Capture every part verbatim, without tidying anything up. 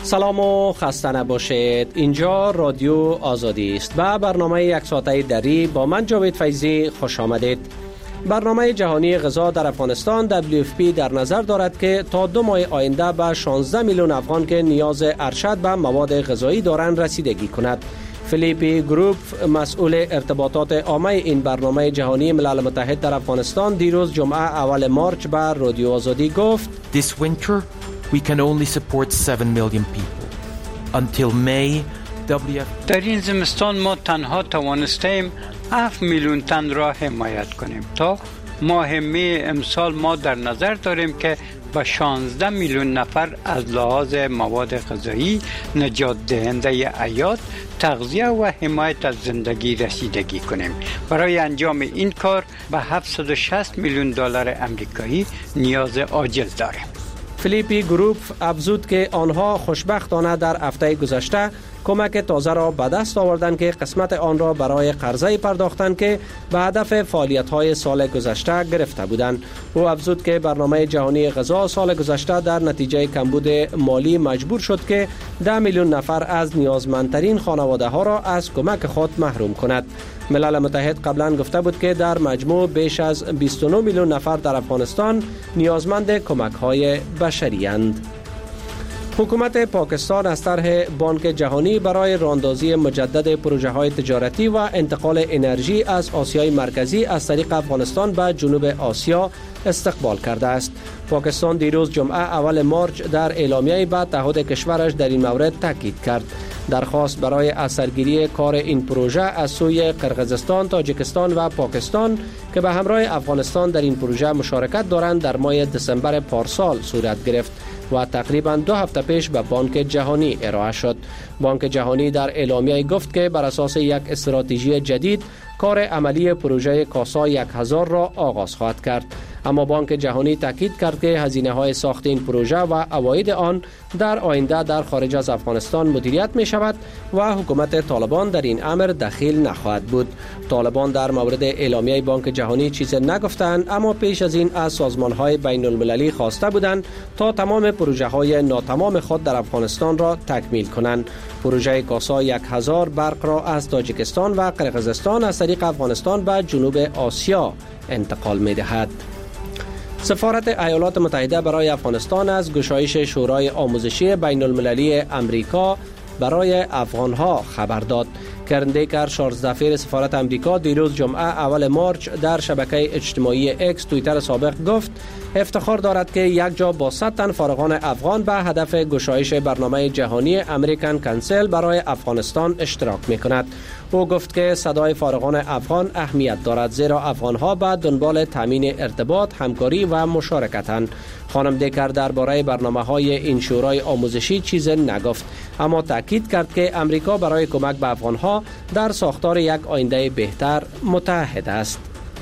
سلام و خسته نباشید. اینجا رادیو آزادی است و برنامه یک ساعته دری با من جاوید فیضی خوش آمدید. برنامه جهانی غذا در افغانستان دبلیو اف پی در نظر دارد که تا دو ماه آینده به شانزده میلیون افغان که نیاز ارشد به مواد غذایی دارند رسیدگی کند. فیلیپی گروپ مسئول ارتباطات عامه این برنامه جهانی ملل متحد در افغانستان دیروز جمعه اول مارچ به رادیو آزادی گفت This winter we can only support seven million people. Until May دبلیو اف پی در این زمستان ما تنها توانستیم هفت میلیون تن را حمایت کنیم. تا ماه می امسال ما در نظر داریم که به شانزده میلیون نفر از لحاظ مواد غذایی، نجات دهنده حیات، تغذیه و حمایت از زندگی رسیدگی کنیم. برای انجام این کار به هفتصد و شصت میلیون دلار امریکایی نیاز عاجل داریم. فیلیپی گروپ افزود که آنها خوشبختانه در هفته گذشته کمک تازه را به دست آوردند که قسمت آن را برای قرضه پرداختند که به هدف فعالیت‌های سال گذشته گرفته بودند. او افزود که برنامه جهانی غذا سال گذشته در نتیجه کمبود مالی مجبور شد که ده میلیون نفر از نیازمندترین خانواده‌ها را از کمک خود محروم کند. ملل متحد قبلا گفته بود که در مجموع بیش از بیست و نه میلیون نفر در افغانستان نیازمند کمک‌های بشری اند. حکومت پاکستان از طرح بانک جهانی برای راهاندازی مجدد پروژه‌های تجارتی و انتقال انرژی از آسیای مرکزی از طریق افغانستان به جنوب آسیا استقبال کرده است. پاکستان دیروز جمعه اول مارچ در اعلامیه به تعهد کشورش در این مورد تاکید کرد. درخواست برای اثرگیری کار این پروژه از سوی قرقیزستان، تاجیکستان و پاکستان که به همراه افغانستان در این پروژه مشارکت دارند در ماه دسامبر پارسال صورت گرفت و تقریباً دو هفته پیش به بانک جهانی ارائه شد. بانک جهانی در اعلامیه گفت که بر اساس یک استراتژی جدید کار عملی پروژه کاسا یک هزار را آغاز خواهد کرد. اما بانک جهانی تاکید کرد که هزینه‌های ساخت این پروژه و عواید آن در آینده در خارج از افغانستان مدیریت می شود و حکومت طالبان در این امر دخیل نخواهد بود. طالبان در مورد اعلامیه بانک جهانی چیزی نگفتند، اما پیش از این از سازمان‌های بین المللی خواسته بودند تا تمام پروژه‌های ناتمام خود در افغانستان را تکمیل کنند. پروژه کاسا یک هزار برق را از تاجیکستان و قرقیزستان از طریق افغانستان به جنوب آسیا انتقال می دهد. سفارت ایالات متحده برای افغانستان از گشایش شورای آموزشی بین المللی امریکا برای افغانها خبر داد. کرن دیکر، شارژدفیر سفارت امریکا، دیروز جمعه اول مارچ در شبکه اجتماعی اکس توییتر سابق گفت افتخار دارد که یک جا با صد تن فارغان افغان به هدف گشایش برنامه جهانی امریکن کانسل برای افغانستان اشتراک می کند. او گفت که صدای فارغان افغان اهمیت دارد، زیرا افغانها به دنبال تامین ارتباط، همکاری و مشارکتند. خانم دیکر درباره برنامه‌های این شورای آموزشی چیز نگفت، اما تاکید کرد که امریکا برای کمک به افغانها در ساختار یک آینده بهتر متحد است.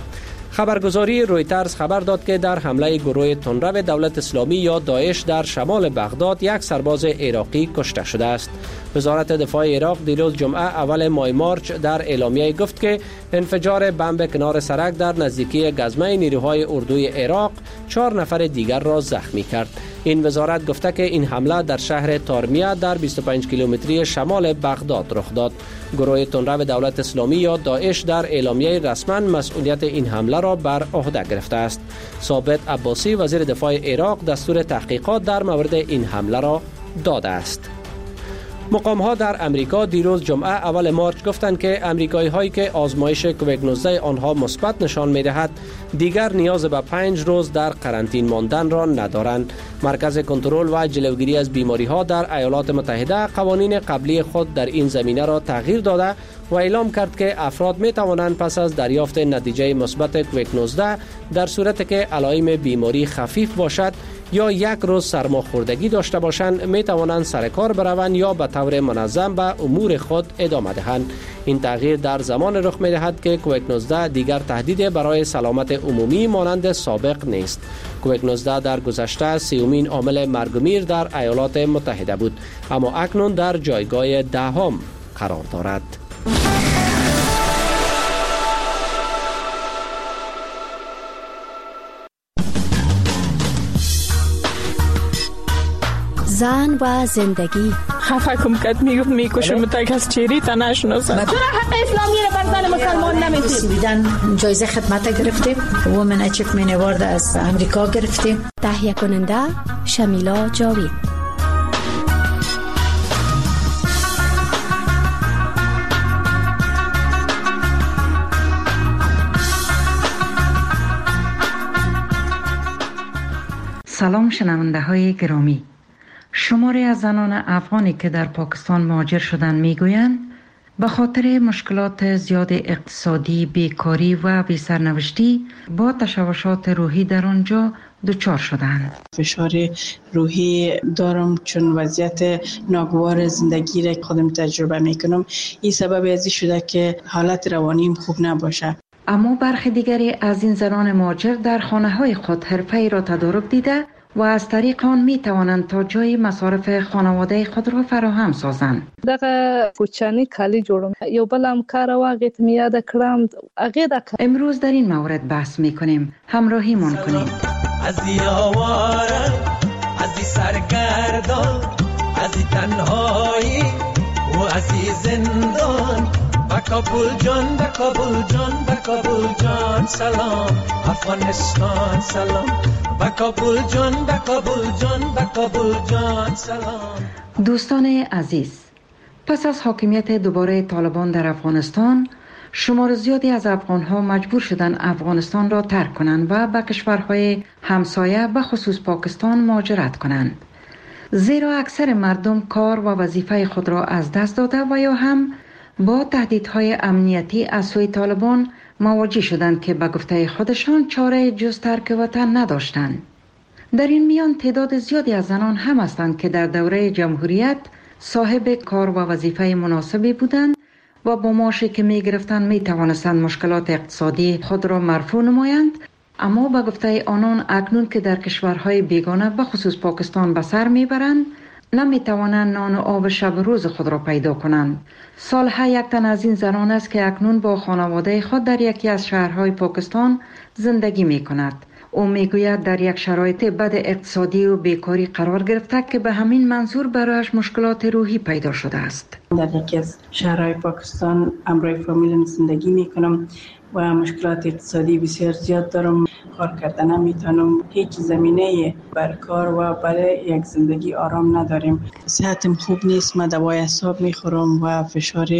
خبرگزاری رویترز خبر داد که در حمله گروه تندرو دولت اسلامی یا داعش در شمال بغداد یک سرباز عراقی کشته شده است. وزارت دفاع عراق دیروز جمعه اول ماه مارچ در اعلامیه گفت که انفجار بمب کنار سرک در نزدیکی گزمه نیروهای اردوی عراق چهار نفر دیگر را زخمی کرد. این وزارت گفته که این حمله در شهر تارمیه در بیست و پنج کیلومتری شمال بغداد رخ داد. گروه تندرو دولت اسلامی یا داعش در اعلامیه رسما مسئولیت این حمله را بر عهده گرفته است. ثابت عباسی وزیر دفاع عراق دستور تحقیقات در مورد این حمله را داده است. مقام‌ها در امریکا دیروز جمعه اول مارچ گفتند که امریکایی هایی که آزمایش کووید نوزده آنها مثبت نشان می‌دهد دیگر نیاز به پنج روز در قرنطینه ماندن را ندارند. مرکز کنترل و جلوگیری از بیماری‌ها در ایالات متحده قوانین قبلی خود در این زمینه را تغییر داده و اعلام کرد که افراد می توانند پس از دریافت نتیجه مثبت کووید نوزده در صورتی که علائم بیماری خفیف باشد یا یک روز سرماخوردگی داشته باشند می توانند سر کار بروند یا به طور منظم به امور خود ادامه دهند. این تغییر در زمان رخ می دهد که کووید نوزده دیگر تهدید برای سلامت عمومی مانند سابق نیست. کووید نوزده در گذشته سیومین عامل مرگ و میر در ایالات متحده بود، اما اکنون در جایگاه دهم قرار دارد. زن و زندگی. خفه کم کد میگفت میکشم تا از چیری تا نشناسم. چرا حق اسلامی رو بر زن مسلمان نمیدید؟ بیدن جایزه خدمت گرفتیم. وومن اچیومنت اوارد از امریکا گرفتیم. تهیه کننده شمیلا جاوید. سلام شنونده های گرامی. شماری از زنان افغانی که در پاکستان مهاجر شدند میگویند به خاطر مشکلات زیاد اقتصادی، بیکاری و بی سرنوشتی با تشوشات روحی در آنجا دچار شدند. فشار روحی دارم چون وضعیت ناگوار زندگی را خودم تجربه میکنم. این سبب ازی شده که حالت روانیم خوب نباشه. اما برخی دیگری از این زنان مهاجر در خانه های خود حرفه‌ای را تدارک دیده و از طریق آن می توانند تا جای مصارف خانواده خود را فراهم سازند. دغه کوچنی کالی جوړم یو بل هم کار واغت میاد کړم هغه د امروز در این مورد بحث می کنیم. همراهی من کنید. از یاواره از سرگردان از تنهایی و از زندان با کابل جان با کابل جان با کابل جان سلام افغانستان سلام با کابل جان با کابل جان با کابل جان سلام. دوستان عزیز، پس از حاکمیت دوباره طالبان در افغانستان، شمار زیادی از افغانها مجبور شدند افغانستان را ترک کنند و به کشورهای همسایه به خصوص پاکستان مهاجرت کنند. زیرا اکثر مردم کار و وظیفه خود را از دست داده و یا هم با تهدیدهای امنیتی از سوی طالبان مواجه شدند که به گفته خودشان چاره جز ترک وطن نداشتند. در این میان تعداد زیادی از زنان هم هستند که در دوره جمهوریت صاحب کار و وظیفه مناسبی بودند و با معاشی که می گرفتند می توانستند مشکلات اقتصادی خود را مرفوع نمایند، اما به گفته آنان اکنون که در کشورهای بیگانه به خصوص پاکستان به سر می برند نمی توانند نان و آب شب روز خود را پیدا کنند. سالها یک تن از این زنان است که اکنون با خانواده خود در یکی از شهرهای پاکستان زندگی می کند. او می گوید در یک شرایط بد اقتصادی و بیکاری قرار گرفته که به همین منظور برایش مشکلات روحی پیدا شده است. در یکی از شهرهای پاکستان همراه فامیلم زندگی می کنم و مشکلات اقتصادی بسیار زیاد دارم. کار کردن نمیتونم، هیچ زمینه بر کار و برای یک زندگی آرام نداریم. صحتم خوب نیست، من دوای اعصاب میخورم و فشار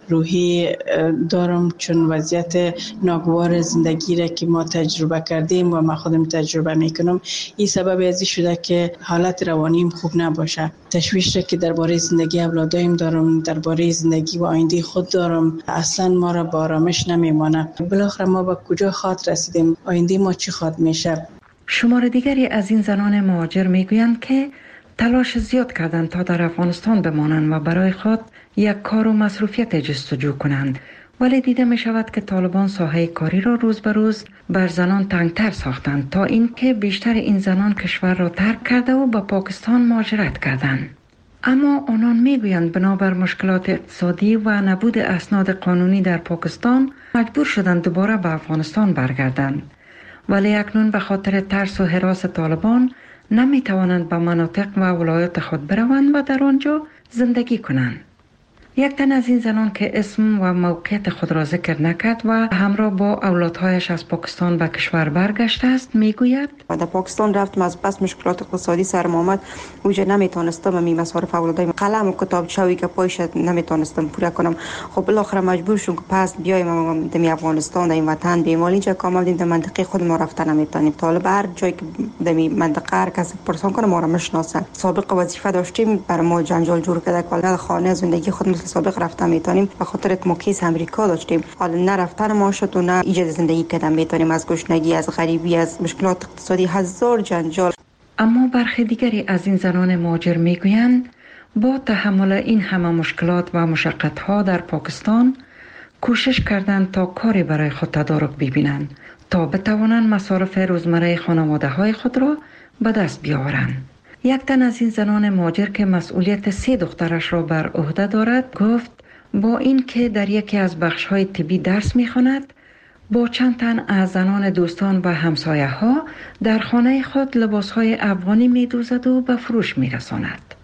روحی دارم چون وضعیت ناگوار زندگی را که ما تجربه کردیم و من خودم تجربه میکنم. این سبب ازی شده که حالت روانیم خوب نباشه. تشویش را که درباره زندگی اولادایم دارم، درباره زندگی و آینده خود دارم، اصلا ما را با آرامش نمیمانه. بالاخره ما به کجا خاط رسیدیم؟ آینده ما چی خاط میشه؟ شمار دیگری از این زنان مهاجر میگویند که تلاش زیاد کردند تا در افغانستان بمانند و برای خود یک کار و مصروفیت جستجو کنند، ولی دیده می شود که طالبان ساحه کاری را روز به روز بر زنان تنگتر ساختند تا اینکه بیشتر این زنان کشور را ترک کرده و به پاکستان مهاجرت کردند. اما آنان میگویند بنابر مشکلات اقتصادی و نبود اسناد قانونی در پاکستان مجبور شدند دوباره به افغانستان برگردند، ولی اکنون به خاطر ترس و هراس طالبان نمی توانند به مناطق و ولایات خود بروند و در آنجا زندگی کنند. یک تن از این زنان که اسم و موقعیت خود را ذکر نکرد و همراه با اولادهایش از پاکستان به کشور برگشته است میگوید در پاکستان رفتم، از بس مشکلات اقتصادی سرم آمد، اوجه نمیتونستم می مصارف اولادایم قلم و کتابچه‌ای که پایش نمیتونستم پوره کنم. خب بالاخره مجبور شدم که پس بیایم در افغانستان، در این وطن بیمال اینجا کام آمدیم. در منطقه خود ما رفتن نمیتونیم. طالب هر جایی که در منطقه هر کسی پرسان کنه ما را میشناسن. سابقه وظیفه داشتیم، بر ما جنجال جور کرده که خانه زندگی خود سابق رفتن میتونیم به خاطر موکیس امریکا داشتیم. حالا نه رفتن ما شد و نه ایجاد زندگی کردن میتونیم، از گشنگی، از غریبی، از مشکلات اقتصادی، هزار جنجال. اما برخی دیگری از این زنان مهاجر میگویند با تحمل این همه مشکلات و مشقت‌ها در پاکستان کوشش کردند تا کاری برای خود تدارک ببینند تا بتوانند مصارف روزمره خانواده‌های خود را به دست بیاورند. یک تن از این زنان مهاجر که مسئولیت سه دخترش را بر عهده دارد گفت با این که در یکی از بخش‌های طبی درس می‌خواند، با چند تن از زنان دوستان و همسایه‌ها در خانه خود لباس‌های افغانی می‌دوزد و به فروش می‌رساند.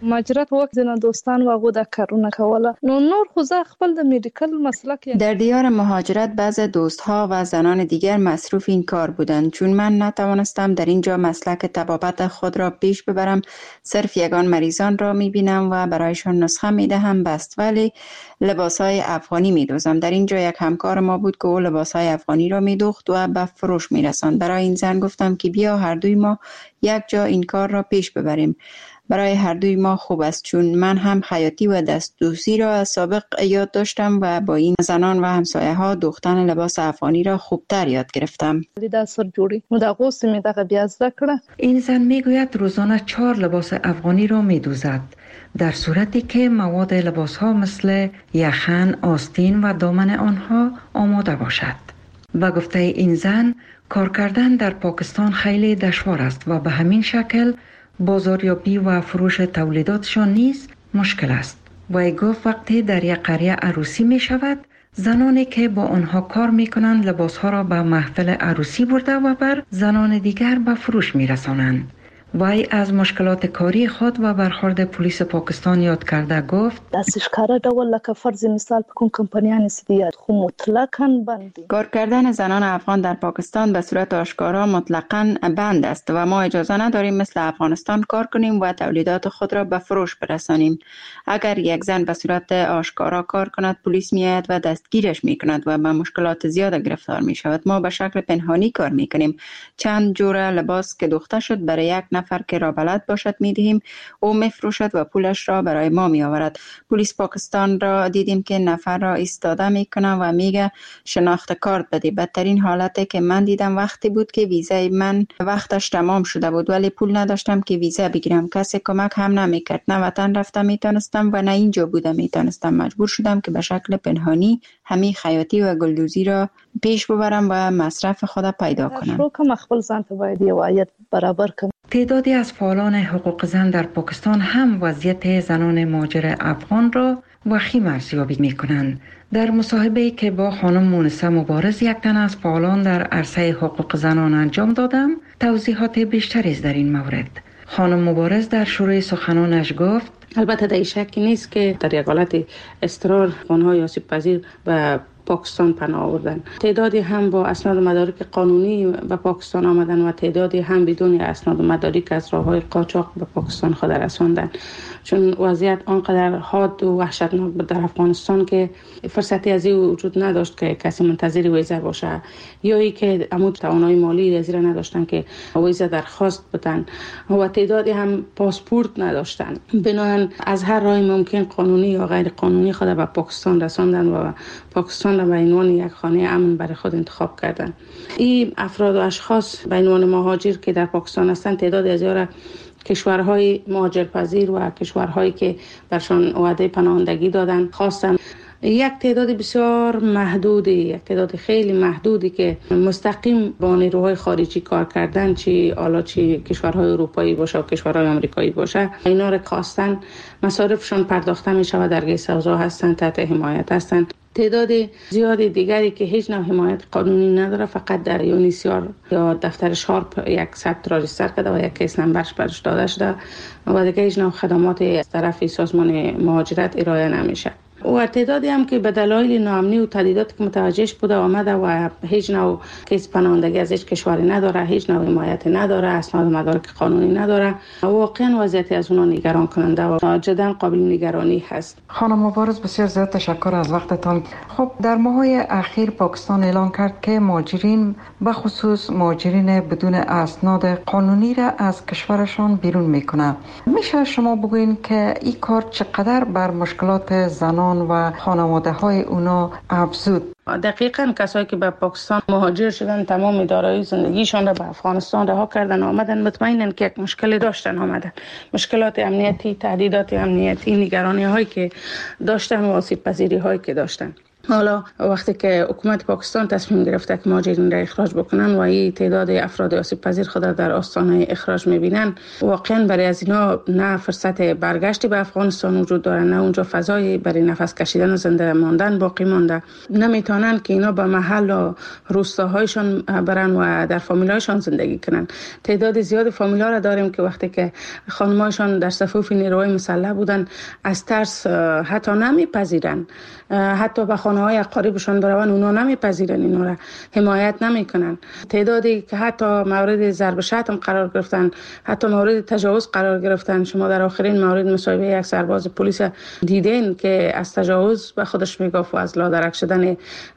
مهاجرت وخت نه دوستان واغو د کارونه کوله نو نور خو زه خپل د میډیکل مسلک. در دیار مهاجرت بعض دوستها و زنان دیگر مصروف این کار بودند. چون من نتوانستم در اینجا مسلک طبابت خود را پیش ببرم، صرف یگان مریضان را میبینم و برایشان نسخه میدهم بست، ولی لباسهای افغانی میدوزم. در اینجا یک همکار ما بود که او لباسهای افغانی را میدوخت و به فروش میرساند. برای این زن گفتم که بیا هر دوی ما یک جا این کار را پیش ببریم. برای هر دوی ما خوب است، چون من هم خیاطی و دستدوزی را از سابق یاد داشتم و با این زنان و همسایه ها دوختن لباس افغانی را خوبتر یاد گرفتم. این زن میگوید روزانه چهار لباس افغانی را میدوزد، در صورتی که مواد لباس ها مثل یخن، آستین و دامن آنها آماده باشد. و گفته این زن کار کردن در پاکستان خیلی دشوار است و به همین شکل بازاریابی و فروش تولیداتشان نیز مشکل است. و گفت وقتی در یک قریه عروسی می شود، زنانی که با آنها کار می کنند لباس ها را به محفل عروسی برده و بر زنان دیگر به فروش می رسانند. وی از مشکلات کاری خود و برخورد پلیس پاکستان یاد کرده گفت دستش کار دول لکه فرض مثال بکن کمپانیان سیدیات خو مطلقاً بند. کار کردن زنان افغان در پاکستان به صورت آشکارا مطلقاً بند است و ما اجازه نداریم مثل افغانستان کار کنیم و تولیدات خود را به فروش برسانیم. اگر یک زن به صورت آشکارا کار کند، پلیس میآید و دستگیرش میکند و به مشکلات زیاد گرفتار می شود. ما به شکل پنهانی کار میکنیم. چند جور لباس که دوخته شد برای یک نفر که را بلد باشد میدهیم، او میفروشد و پولش را برای ما می آورد. پلیس پاکستان را دیدیم که نفر را ایستاده میکنه و میگه شناخت کارت بده. بدترین حالتی که من دیدم وقتی بود که ویزای من وقتش تمام شده بود ولی پول نداشتم که ویزا بگیرم. کسی کمک هم نمیکرد. نه وطن رفتم میتونستم و نه اینجا بودم میتونستم. مجبور شدم که به شکل پنهانی همین خیاطی و گلدوزی را پیش ببرم و مصرف خود پیدا کنم. رو که مخبل زن تو باید یه وعید برابر کنم. تعدادی از فعالان حقوق زن در پاکستان هم وضعیت زنان مهاجر افغان را وخیم ارزیابی می کنند. در مصاحبه‌ای که با خانم مونسه مبارز، یک تن از فعالان در عرصه حقوق زنان انجام دادم، توضیحات بیشتری در این مورد. خانم مبارز در شروع سخنانش گفت البته در شکی نیست که در یک حالت اضطرار افغان‌های آسیب پذیر و پاکستان پناه آوردن. تعدادی هم با اسناد و مدارک قانونی به پاکستان آمدن و تعدادی هم بدون اسناد و مدارک از راه‌های قاچاق به پاکستان خود رساندن. چون وضعیت آنقدر حاد و وحشتناک بود در افغانستان که فرصتی از این وجود نداشت که کسی منتظر ویزا باشه، یا ای که عمود توانایی مالی از این نداشتن که ویزا درخواست بدن و تعدادی هم پاسپورت نداشتن. بنابراین از هر راه ممکن قانونی یا غیر قانونی خود به پاکستان رساندن و پاکستان را به عنوان یک خانه امن برای خود انتخاب کردن. این افراد و اشخاص به عنوان مهاجر که در پاکستان هستند، تعداد زیاد کشورهای مهاجرپذیر و کشورهایی که برشان وعده پناهندگی دادن خواستن. یک تعداد بسیار محدودی، یک تعداد خیلی محدودی که مستقیم با نیروهای خارجی کار کردن، چی حالا چی کشورهای اروپایی باشه و کشورهای آمریکایی باشه، اینا را خواستن مصارفشان پرداخته می شود، درگیر سوزا هستند، تحت حمایت هستند. تعداد زیادی دیگری که هیچ نوع حمایت قانونی نداره، فقط در یونیسیار یا دفتر شارپ یک ثبت را رجیستر کرده و یک کیس نمبرش برش داده شده و دیگه هیچ نوع خدمات از طرف سازمان مهاجرت ارائه نمیشه. و تعدادی هم که به دلایل ناامنی و تهدیدات که متوجهش بوده آمده و هیچ نوع کیس پناهندگی از هیچ کشوری نداره، هیچ نوع حمایت نداره، اسناد و مدارک قانونی نداره، واقعا وضعیت از اونها نگران کننده و جدا قابل نگرانی هست. خانم مبارز، بسیار زیاد تشکر از وقتتان. خب در ماه‌های اخیر پاکستان اعلام کرد که مهاجرین به خصوص مهاجرین بدون اسناد قانونی را از کشورشان بیرون میکنه. میشه شما بگوین که این کار چقدر بر مشکلات زنان و خانواده های اونا افزود؟ دقیقاً کسایی که به پاکستان مهاجر شدن تمام دارایی زندگیشان را به افغانستان رها کردن آمدن، مطمئنن که یک مشکل داشتن آمدن، مشکلات امنیتی، تهدیدات امنیتی، نگرانی هایی که داشتن و آسیب پذیری هایی که داشتن. حالا وقتی که حکومت پاکستان تصمیم گرفته که مهاجرین را اخراج بکنن و این تعداد افراد آسیب پذیر خود در آستانه اخراج میبینن، واقعا برای از اینا نه فرصت برگشتی به افغانستان وجود داره، نه اونجا فضایی برای نفس کشیدن و زنده ماندن باقی مانده. نمیتونن که اینا به محل و روستاهایشان برن و در فامیلایشان زندگی کنن. تعداد زیاد فامیلا را داریم که وقتی که خانمایشان در صفوف نیروهای مسلح بودن از ترس حتی نمیپذیرن، حتی به خانه‌های اقاربشان برون اونا نمیپذیرن، اینا را حمایت نمیکنن. تعدادی که حتی مورد ضرب شتم قرار گرفتن، حتی مورد تجاوز قرار گرفتن. شما در آخرین مورد مصاحبه یک سرباز پلیس دیدین که از تجاوز به خودش میگفت و از لادرک شدن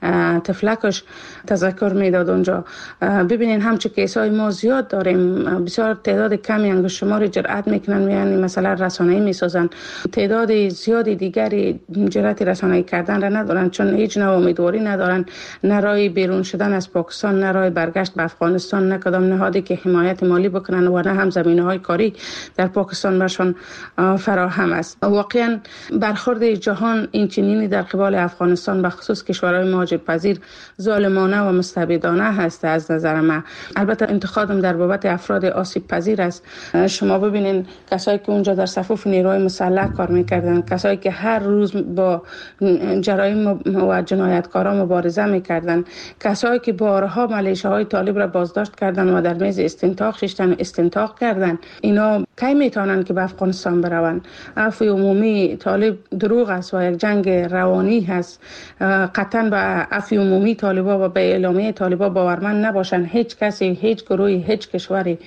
طفلکش تذکر میداد اونجا. ببینین همچه کیسای ما زیاد داریم، بسیار تعداد کمی انگشت شماری جرأت میکنن، یعنی مثلا رسانه‌ای میسازن. تعداد زیادی دیگری جرأت رسانه‌ای کردن را ندارن، چون هیچ نوع امیدواری ندارن، نه راه بیرون شدن از پاکستان، نه راه برگشت به افغانستان، نه کدام نهادی که حمایت مالی بکنن و نه هم زمینه‌های کاری در پاکستان برشان فراهم است. واقعا برخورد جهان این چنینی در قبال افغانستان به خصوص کشورهای مهاجرپذیر ظالمانه و مستبدانه هست از نظر من. البته انتقادم در بابت افراد آسیب پذیر است. شما ببینین کسایی که اونجا در صفوف نیروهای مسلح کار میکردن، کسایی که هر روز با جرایم و جنایتکاران مبارزه میکردن، کسایی که بارها ملیشه‌های طالب را بازداشت کردن و در میز استنطاق ششتن و استنطاق کردن، اینا کی میتونن که به افغانستان برون؟ عفو عمومی طالب دروغ است و یک جنگ روانی هست. قطعا به عفو عمومی طالبا و به اعلامیه طالبا باورمند نباشن. هیچ کسی، هیچ گروهی، هیچ کشوری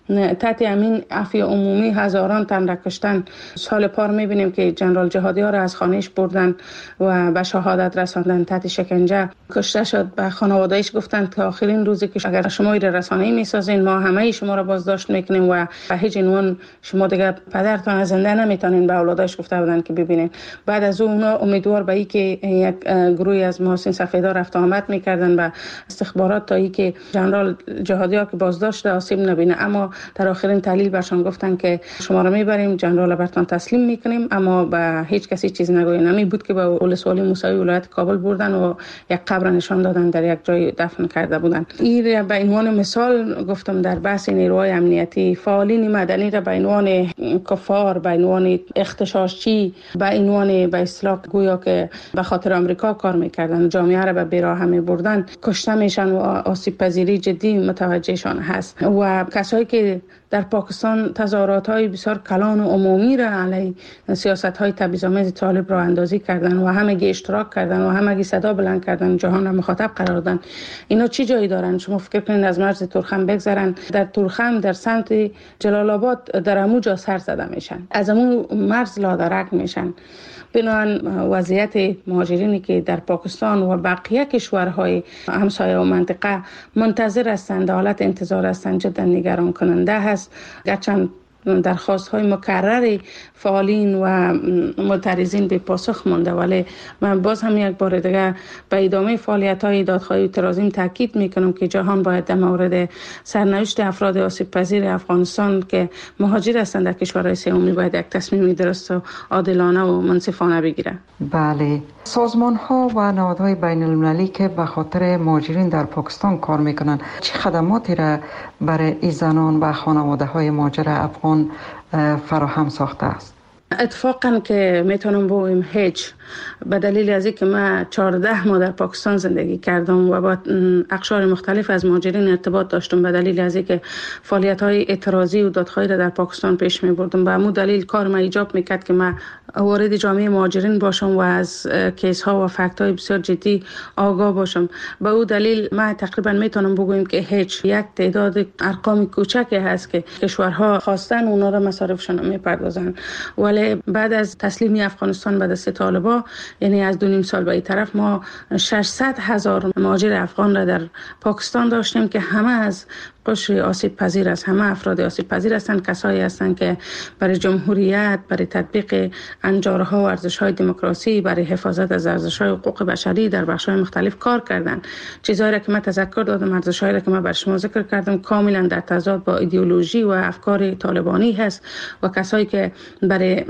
تحت امین عفو عمومی هزاران تن را کشتن. سال پار میبینیم که جنرال جهادی ها را از خانهش بردن و به شهادت رساندن، تحت شکنجه کشته شد. به خانواده‌اش گفتن که آخرین روزی که اگر شما این رسانه‌ای میسازین ما همه شما را بازداشت میکنیم و به هیچ عنوان شما دیگه پدرتان زنده نمیتونین. به اولادش گفته بودن که ببینین. بعد از اون امیدوار به این که یک گروهی از محسن سفیدا رفت آمد میکردن به استخبارات تا اینکه جنرال جهادی ها که بازداشت آسیب نبینه، اما در آخرین تحلیل برشان گفتن که شما را میبریم جنرال برتان تسلیم میکنیم، اما به هیچ کسی چیز نگویین. نمی بود که به ولسوالی موسوی ولایت کابل بردن و یک قبر نشان دادن، در یک جای دفن کرده بودن. این به عنوان مثال گفتم در بحث نیروهای امنیتی. فعالین مدنی را به عنوان کفار، به عنوان اغتشاشچی، به عنوان به اصطلاح گویا که به خاطر آمریکا کار میکردن، جامعه را به بیراه میبردن، کشته میشن و آسیب پذیری جدی متوجهشان هست. و کسایی که در پاکستان تظاهرات‌های بسیار کلان و عمومی را علیه سیاست‌های تبعیض‌آمیز طالب را اندازی کردن و همگی اشتراک کردن و همگی صدا بلند کردن، جهان را مخاطب قرار دادن. اینا چی جایی دارن؟ شما فکر کنید از مرز تورخم بگذرن، در تورخم در سمت جلال آباد در اموجا سر زده میشن، از امو مرز لادرک میشن. بنابراین وضعیت مهاجرینی که در پاکستان و بقیه کشورهای همسایه و منطقه منتظر هستند، حالت انتظار هستند، جدا نگران کننده هست. گرچند درخواست های مکرر فعالین و معترضین به پاسخ مانده، ولی من باز هم یک بار دیگه به ادامه فعالیت های دادخواهی و اعتراضیم تاکید میکنم که جهان باید در مورد سرنوشت افراد آسیب پذیر افغانستان که مهاجر هستند در کشورهای سومی باید یک تصمیم درست و عادلانه و منصفانه بگیره. بله، سازمان ها و نهادهای بین المللی که به خاطر مهاجرین در پاکستان کار میکنن چه خدماتی را برای این زنان و خانواده های مهاجر افغان فراهم ساخته است؟ اتفاقا که میتونم بگم هیچ، به دلیل از اینکه من چهارده ماه در پاکستان زندگی کردم و با اقشار مختلف از مهاجرین ارتباط داشتم، به دلیل از اینکه فعالیت‌های اعتراضی و دادخواهی را در پاکستان پیش می‌بردم، به همون دلیل کار ما ایجاب می‌کرد که من وارد جامعه مهاجرین باشم و از کیس‌ها و فکت‌های بسیار جدی آگاه باشم. به اون دلیل من تقریبا میتونم بگویم که هیچ، یک تعداد ارقام کوچکی هست که کشورها خواستن اونا را مصارفشون میپردازن، ولی بعد از تسلیمی افغانستان به دست طالبا، یعنی از دو نیم سال به این طرف، ما ششصد هزار مهاجر افغان را در پاکستان داشتیم که همه از قشر آسیب پذیر است. همه افراد آسیب پذیر هستند، کسایی هستند که برای جمهوریت، برای تطبیق انجارها و ارزش‌های دموکراسی، برای حفاظت از ارزش‌های حقوق بشری در بخش‌های مختلف کار کردند. چیزایی را که من تذکر دادم، ارزش‌هایی را که من بر شما ذکر کردم، کاملا در تضاد با ایدئولوژی و افکار طالبانی هست و کسایی که برای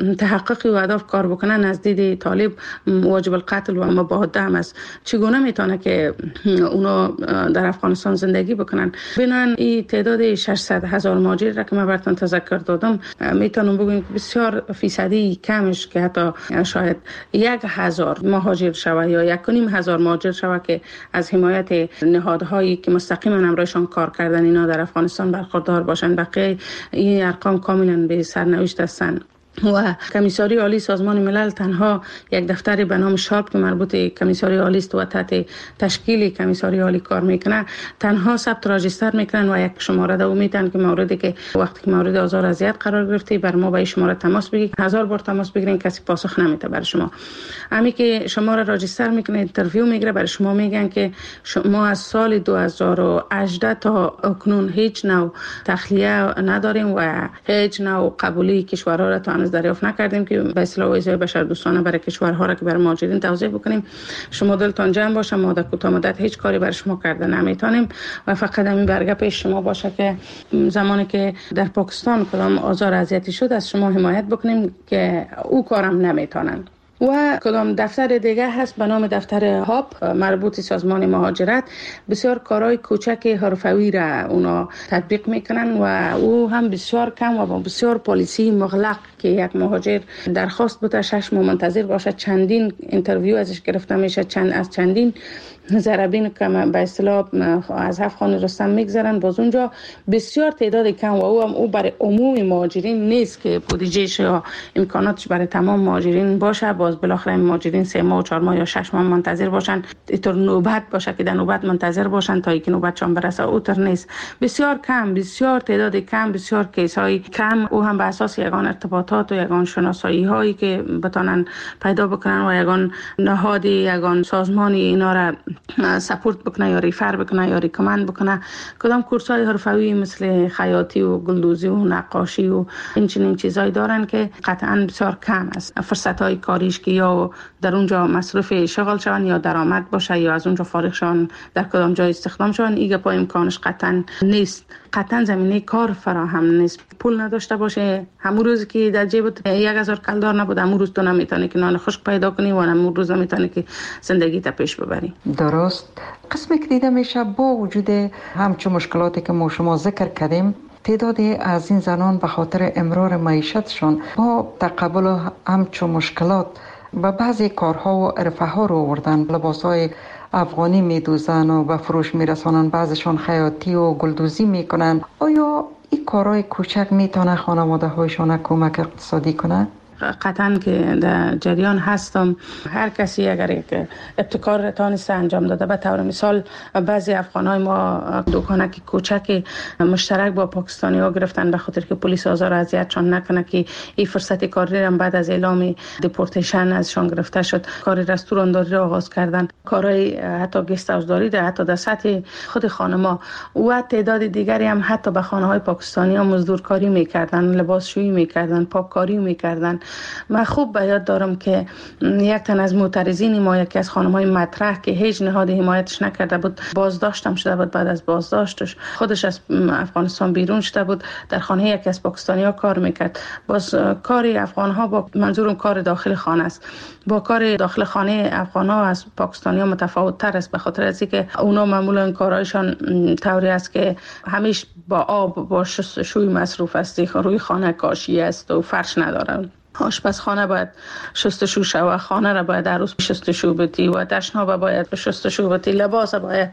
تحقق اهداف کار بکنن از دید طالب واجب القتل و مباهده هم است. چگونه میتونه که اونا در افغانستان زندگی بکنن؟ بنان این تعداد ششصد هزار مهاجر را که من براتون تذکر دادم میتونم بگم بسیار فیصدی کمش که حتی شاید یک هزار مهاجر شوه یا یک و نیم هزار مهاجر شوه که از حمایت نهادهایی که مستقیما امرایشان کار کردن اینا در افغانستان برخوردار باشند. بقیه این ارقام کاملا به سرنوشت هستند. و کمیساری عالی سازمان ملل تنها یک دفتر به نام شارپ که مربوط کمیساری عالی است و تحت تشکیل کمیساری عالی کار میکنه تنها ثبت راجستر میکنن و یک شماره دو میتن که موردی که وقتی که مورد آزار اذیت قرار گرفته بر ما به شماره تماس بگیرید. هزار بار تماس بگیرین کسی پاسخ نمیده بر شما. همین که شما را راجستر میکنه اینترویو میگیره بر شما میگن که ما از سال دو هزار و هجده تا اکنون هیچ نوع تخلیه نداریم و هیچ نوع قبولی کشورها را تا دریافت نکردیم که به اصطلاح ویزای بشردوستانه برای کشورها را که برای مهاجرین توزیع بکنیم. شما دلتان جمع باشه، ما در کوتاه مدت هیچ کاری برای شما کرده نمیتونیم و فقط همین برگه پیش شما باشه که زمانی که در پاکستان کدام آزار اذیتی شد از شما حمایت بکنیم که او کارم نمیتونن. و کدام دفتر دیگه هست به نام دفتر هاب مربوط سازمان مهاجرت، بسیار کارهای کوچک حرفوی را اونا تطبیق میکنن و او هم بسیار کم و بسیار پالیسی مغلق که یک مهاجر درخواست بوده شش ماه منتظر باشه، چندین اینترویو ازش گرفته میشه، چند از چندین ضربین که به اصطلاح از هفت خانه رستم میگذرن باز اونجا بسیار تعداد کم و او هم او برای عموم مهاجرین نیست که بودجهش یا امکاناتش برای تمام مهاجرین باشه. باز بالاخره مهاجرین سه ماه و چهار ماه یا شش ماه منتظر باشن، اینطور نوبت باشه که در نوبت منتظر باشن تا اینکه نوبتشون برسه، اوتر نیست. بسیار کم، بسیار تعداد کم، بسیار کیس های کم. او هم به اساس یگان ارتباطات و یگان شناسایی هایی که بتونن پیدا بکنن و یگان نهادی یگان سازمانی اینا را سپورت بکنه یا ریفر بکنه یا ریکامند بکنه. کدام کورسای حرفوی مثل خیاطی و گلدوزی و نقاشی و این چنین چیزایی دارن که قطعا بسیار کم است. فرصت های کاریش که یا در اونجا مصرف شغل شون یا درآمد باشه یا از اونجا فارغ شون در کدام جای استخدام شون، ایگه پای امکانش قطعا نیست. قطعا زمینه کار فراهم نیست. پول نداشته باشه، همون روز که در جیبت یک هزار کلدار نبود، همون روز تو نمیتونی که نان خشک پیدا کنی و همون روز نمیتونی که زندگی تا پیش ببری. درست. قسمی که دیده میشه با وجود همچون مشکلاتی که ما شما ذکر کردیم، تعدادی از این زنان به خاطر امرار معیشتشون با تقبل همچون مشکلات و بعضی کارها و عرفه ها رو آوردن. لباسای افغانی میدوزن و به فروش میرسانن، بعضشون خیاطی و گلدوزی میکنن. آیا این کارهای کوچک میتونه خانواده هایشان کمک اقتصادی کنه؟ قطعا که در جریان هستم. هر کسی اگر یک ابتکار تانسته انجام داده، به طور مثال بعضی افغانای ما دکانک کوچک مشترک با پاکستانی ها گرفتن به خاطر که پلیس آزار اذیتشان نکنه که این فرصت کاری هم بعد از اعلام دیپورتیشن ازشان گرفته شد کار رستورانداری را آغاز کردن. کارهای حتی گست هاوسداری در حتی در سطح خود خانما و تعداد دیگری هم حتی به خانه های پاکستانی ها مزدورکاری میکردن، لباسشویی میکردن، پاککاری میکردن. من خوب به یاد دارم که یک تن از معترضین ما یکی از خانم‌های مطرح که هیچ نهاد حمایتش نکرده بود بازداشتم شده بود. بعد از بازداشتش خودش از افغانستان بیرون شده بود، در خانه یکی از پاکستانی‌ها کار میکرد. باز کار افغان‌ها با منظورم کار داخل خانه است، با کار داخل خانه افغان‌ها از پاکستانی‌ها متفاوت تر است، به خاطر از اینکه اونا معمولا کارهایشان طوری است که همیشه با آب با شستشوی مصروف است، روی خانه کاشی است و فرش ندارن. آشپزخانه باید شستشو شود، خانه را باید عروس شستشو بتی و دشنا باید شستشو بتی، لباس باید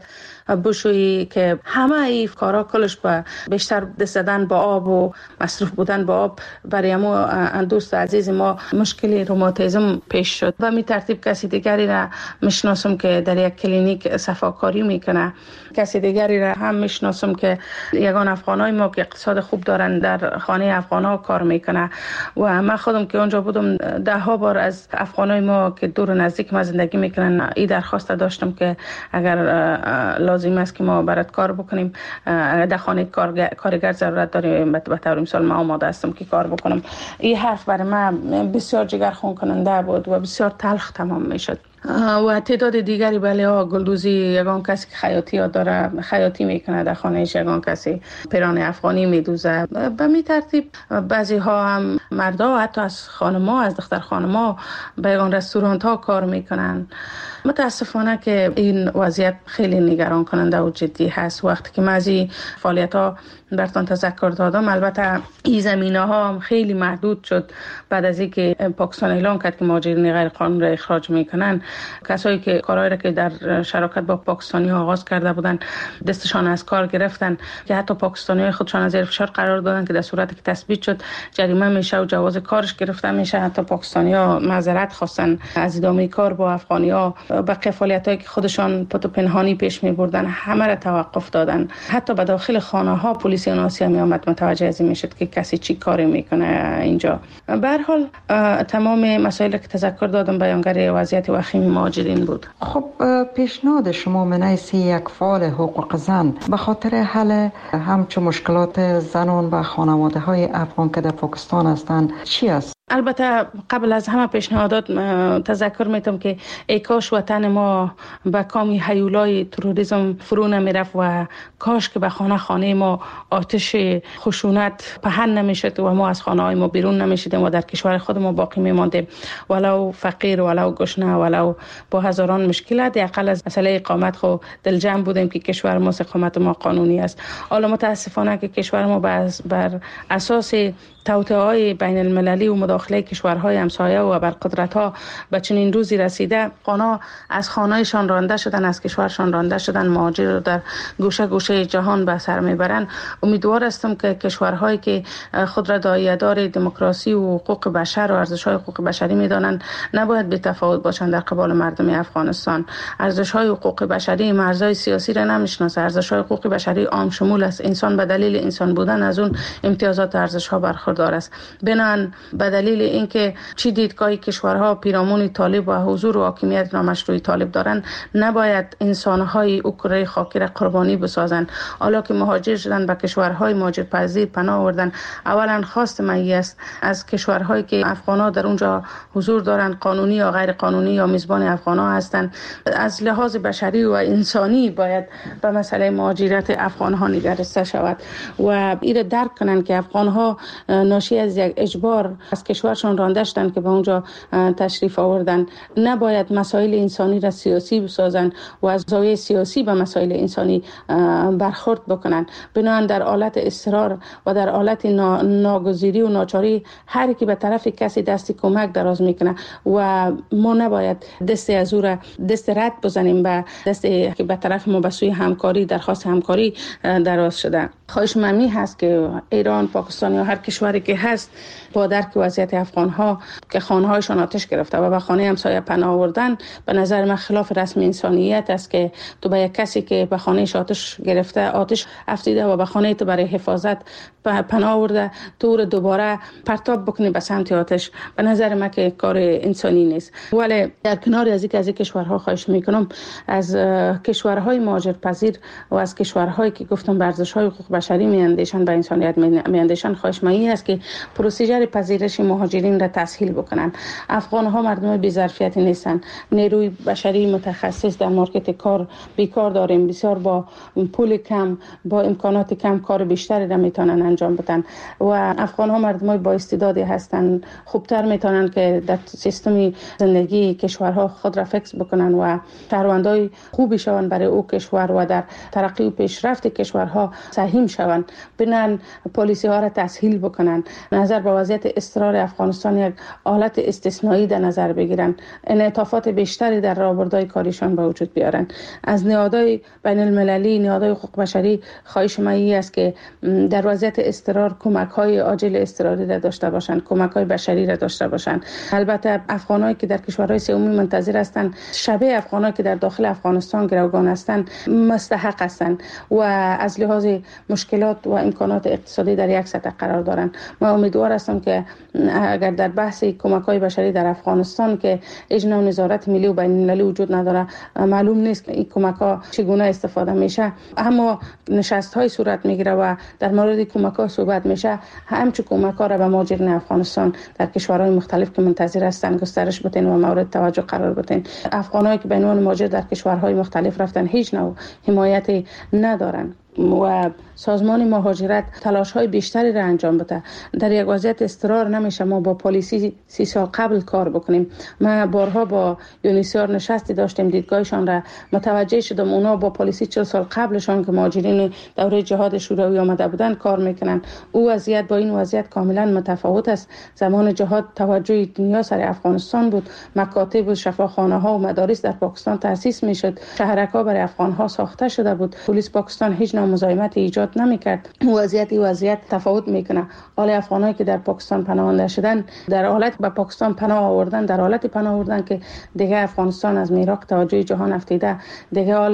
بشویی که همه این کارا کلش با بیشتر دست زدن با آب و مصروف بودن با آب برای ما دوست عزیز ما مشکلی روماتیسم پیش شد. و می ترتیب کسی دیگری را میشناسم که در یک کلینیک صفاکاری میکنه، کسی دیگری را هم میشناسم که یگان افغانای ما که اقتصاد خوب دارن در خانه افغانا کار میکنه. و من خودم که اونجا بودم ده ها بار از افغانای ما که دور و نزدیک ما زندگی میکنن این درخواست داشتم که اگر لازم است که ما برات کار بکنیم در خانه کارگر ضرورت داریم، به طور مثال ما آماده هستم که کار بکنم. این حرف برای من بسیار جگرخون کننده بود و بسیار تلخ تمام میشد. و تعداد دیگری بله ها گلدوزی یگان کسی که خیاطی ها داره خیاطی میکنه در خانهش، یگان کسی پیران افغانی میدوزه. به می ترتیب بعضی ها هم مردا حتی از خانما از دختر خانما به یگان رستورانت ها کار میکنن. متاسفانه که این وضعیت خیلی نگران کننده و جدی هست. وقتی که بعضی فعالیت ها براتون تذکر دادم، البته این زمینه ها هم خیلی محدود شد بعد از اینکه پاکستان اعلام کرد که مهاجرین غیر قانونی را اخراج میکنن. کسایی که کارهایی را که در شراکت با پاکستانی ها آغاز کرده بودن دستشان از کار گرفتن که حتی پاکستانی های خودشان از زیر فشار قرار دادن که در صورتی که تثبیت شد جریمه میشه و جواز کارش گرفته میشه. حتی پاکستانی ها معذرت خواستن از ادامه کار با افغانی ها. بقیه فعالیتایی که خودشان پت و پنهانی پیش می بردن همه را توقف دادن. حتی به داخل خانه ها پلیس ناسی می آمد متوجه از این میشد که کسی چی کاری میکنه اینجا. به هر حال تمام مسائل که تذکر دادم بیانگر وضعیت وخیم مهاجرین بود. خب پیشنهاد شما من حیث یک فعال حقوق زن به خاطر حل همچون مشکلات زنان و خانواده های افغان که در پاکستان هستند چی است؟ البته قبل از همه پیشنهادات تذکر میتم که ای کاش وطن ما به کام هیولای تروریسم فرو نمیرفت و کاش که به خانه خانه ما آتش خشونت پهن نمیشد و ما از خانه های ما بیرون نمیشدیم و در کشور خود ما باقی میماندیم، ولو فقیر ولو گشنه ولو با هزاران مشکلات. اقل از مسئله اقامت خو دل جمع بودیم که کشور ما اقامت ما قانونی است. حالا متاسفانه که کشور ما بر اساس توطئه‌های بین المللی و مداخله کشورهای همسایه و بر قدرت‌ها به چنین روزی رسیده، آنها از خانه‌شان رانده شدن، از کشورشان رانده شدن، مهاجر رو در گوشه گوشه جهان به سر میبرن. امیدوار هستم که کشورهایی که خود را داعیه‌دار دموکراسی و حقوق بشر و ارزش‌های حقوق بشری می‌دانند نباید بی‌تفاوت باشند در قبال مردم افغانستان. ارزش‌های حقوق بشری مرزهای سیاسی را نمی‌شناسه. ارزش‌های حقوق بشری عام شمول است. انسان به دلیل انسان بودن از اون امتیازات ارزش‌ها برخوردار است. بنان به دلیل اینکه چی دیدگاهی کشورها پیرامون طالب و حضور و حاکمیت نامشروع طالب دارند، نباید انسان‌های اوکراین خاکی را قربانی بسازند. حالا که مهاجر شدن به کشورهای مهاجرپذیر پناه آوردن، اولا خواست من است از کشورهایی که افغان‌ها در اونجا حضور دارند، قانونی یا غیر قانونی یا میزبان افغان‌ها هستند، از لحاظ بشری و انسانی باید به مسئله مهاجرت افغان‌ها نگرسته شود و این درک کنند که افغان‌ها ناشی از یک اجبار از کشورشان رانده شدند که به اونجا تشریف آوردن. نباید مسائل انسانی را سیاسی بسازند و از زاویه سیاسی به مسائل انسانی برخورد بکنند. بنابراین در حالت اصرار و در حالت ناگزیری و ناچاری هر کی به طرف کسی دست کمک دراز میکنه و ما نباید دست از او را دست رد بزنیم به دست که به طرف ما به سوی همکاری درخواست همکاری دراز شده. خواهش من هست که ایران، پاکستان یا هر کشوری که هست با درک وضعیت افغان‌ها که خانه‌هایشان آتش گرفته و به خانه همسایه پناه آوردن، به نظر من خلاف رسم انسانیت است که تو به یک کسی که به خانه‌اش آتش گرفته آتش افزوده و به خانه تو برای حفاظت پناه آورده تو رو دوباره پرتاب بکنی به سمت آتش. به نظر من که کار انسانی نیست. ولی در کنار از اینکه از این کشورها خواهش میکنم از کشورهای مهاجرپذیر و از کشورهایی که گفتم به ارزش‌های حقوق بشری میاندیشن، به انسانیت میاندیشن، خواهش من است که پروسیجر پذیرش مهاجرین را تسهیل بکنن. افغان‌ها مردم بی‌ظرفیتی نیستن. نیروی بشری متخصص در مارکت کار بیکار داریم. بسیار با پول کم، با امکانات کم کار بیشتری را میتونن انجام بدن و افغان‌ها مردم با استعدادی هستند. خوبتر میتونن که در سیستم زندگی کشورها خود را فکس بکنن و شهروندای خوبی شوند برای او کشور و در ترقی و پیشرفت کشورها سهم شوند. بنان پالیسی ها را تسهیل بکنن. نظر به وضعیت اضطرار افغانستان یک حالت استثنایی در نظر بگیرن. انعطافات بیشتری در راهبردهای کاریشان به وجود بیارن. از نهادهای بین المللی، نهادهای حقوق بشری خواهش من است که در وضعیت اضطرار کمک‌های عاجل اضطراری را داشته باشند، کمک‌های بشری را داشته باشند. البته افغانایی که در کشورهای سومی منتظر هستند، شبیه افغانایی که در داخل افغانستان گروگان هستند، مستحق هستند و از لحاظ مشکلات و امکانات اقتصادی در یک سطح قرار دارند. ما امیدوار هستم که اگر در بحث کمک‌های بشری در افغانستان که اجنا و نظارت ملی و بین المللی وجود نداره. معلوم نیست که این کمک ها چگونه استفاده میشه، اما نشست های صورت میگیره و در مورد کمک ها صحبت میشه. همچون کمک ها را به مهاجرین افغانستان در کشورهای مختلف که منتظر هستند گسترش بدین و مورد توجه قرار بدین. افغانایی که به عنوان مهاجر در کشورهای مختلف رفتن هیچ نوع حمایتی ندارن و سازمان مهاجرت تلاش های بیشتری را انجام بده. در یک وضعیت اضطرار نمیشه ما با پلیسی سی سال قبل کار بکنیم. ما بارها با یونیسیار نشستی داشتیم، دیدگاهشان را متوجه شدم. اونا با پلیسی چهل سال قبلشان که مهاجرین دوره جهاد شوروی آمده بودن کار میکنن. او وضعیت با این وضعیت کاملا متفاوت است. زمان جهاد توجه دنیا سر افغانستان بود. مکاتب و شفاخانه ها و مدارس در پاکستان تأسیس میشد. شهرک‌ها برای افغان ها ساخته شده بود. پلیس پاکستان هیچ نوع مزاحمت ایجاد نمیکرد. وضعیت وضعیت تفاوت میکنه. حال افغانایی که در پاکستان پناهنده شدن در حالت به پاکستان پناه آوردن، در حالت پناه آوردن که دیگه افغانستان از میراق توجه جهان افتیده، دیگه حال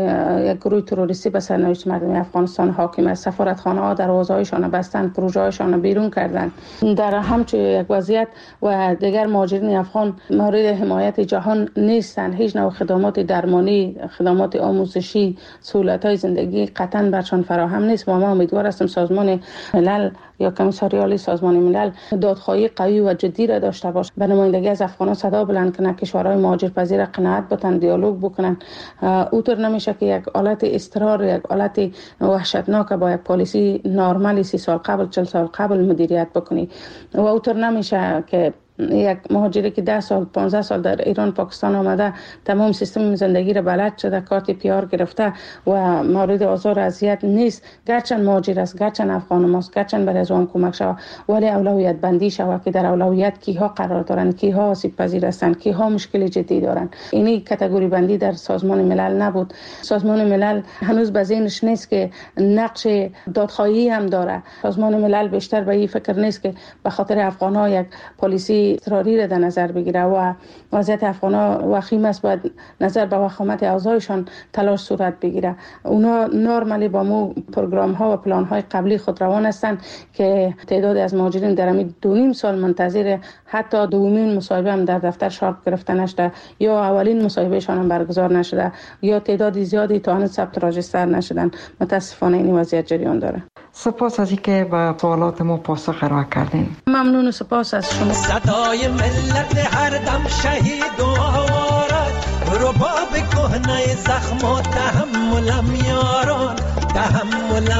یک گروه تروریستی به سرنوشت مردم افغانستان حاکم است. سفارتخانه ها دروازه‌هایشان بستن، پروژه هایشان بیرون کردن. در همچون یک وضعیت و دیگر مهاجرین افغان مورد حمایت جهان نیستند. هیچ نوع خدمات درمانی، خدمات آموزشی، سهولت‌های زندگی قطعاً برشان فراهم نیست. و ما امیدوار هستیم سازمان ملل یا کمیساریال سازمان ملل دادخواهی قوی و جدی را داشته باشه، به نمایندگی از افغانان صدا بلند کنه، کشورهای مهاجرپذیر قناعت بتن، دیالوگ بکنن. اوطور نمیشه که یک حالت اضطرار، یک حالت وحشتناک با یک پالیسی نرمالی سی سال قبل، چهل سال قبل مدیریت بکنی. و اوطور نمیشه که یک مهاجری که ده سال پانزده سال در ایران پاکستان آمده تمام سیستم زندگی را بلد شده، کارت پیار گرفته و مورد آزار اذیت نیست، گرچند مهاجر است، گرچند افغان ماست، گرچند برای از آن کمک شود، ولی اولویت بندی شود که در اولویت کیها قرار دارند، کیها آسیب پذیر هستند، کیها مشکل جدی دارند. اینی کاتگوری بندی در سازمان ملل نبود. سازمان ملل هنوز به ذهنش نیست که نقش دادخواهی هم داره. سازمان ملل بیشتر به این فکر نیست که به خاطر افغان‌ها یک پلیسی اضطراری را در نظر بگیره و وضعیت افغان‌ها وخیم است، باید نظر به وخامت اوضاعشان تلاش صورت بگیره. اونا نرمالی با مو پروگرام ها و پلان های قبلی خود روان هستند که تعداد از مهاجرین در همین دو نیم سال منتظر حتی دومین مصاحبه هم در دفتر شارک گرفته نشده، یا اولین مصاحبهشان هم برگزار نشده، یا تعداد زیادی تا هنوز ثبت راجستر نشدن. متاسفانه این وضعیت جریان داره. سپاس از اینکه به سوالات ما پاسخ ارائه کردین. ممنون و سپاس از شما. صدای ملت هر دم شهید و آوارد، رباب کهنه زخم و تحملم یاران، تحملم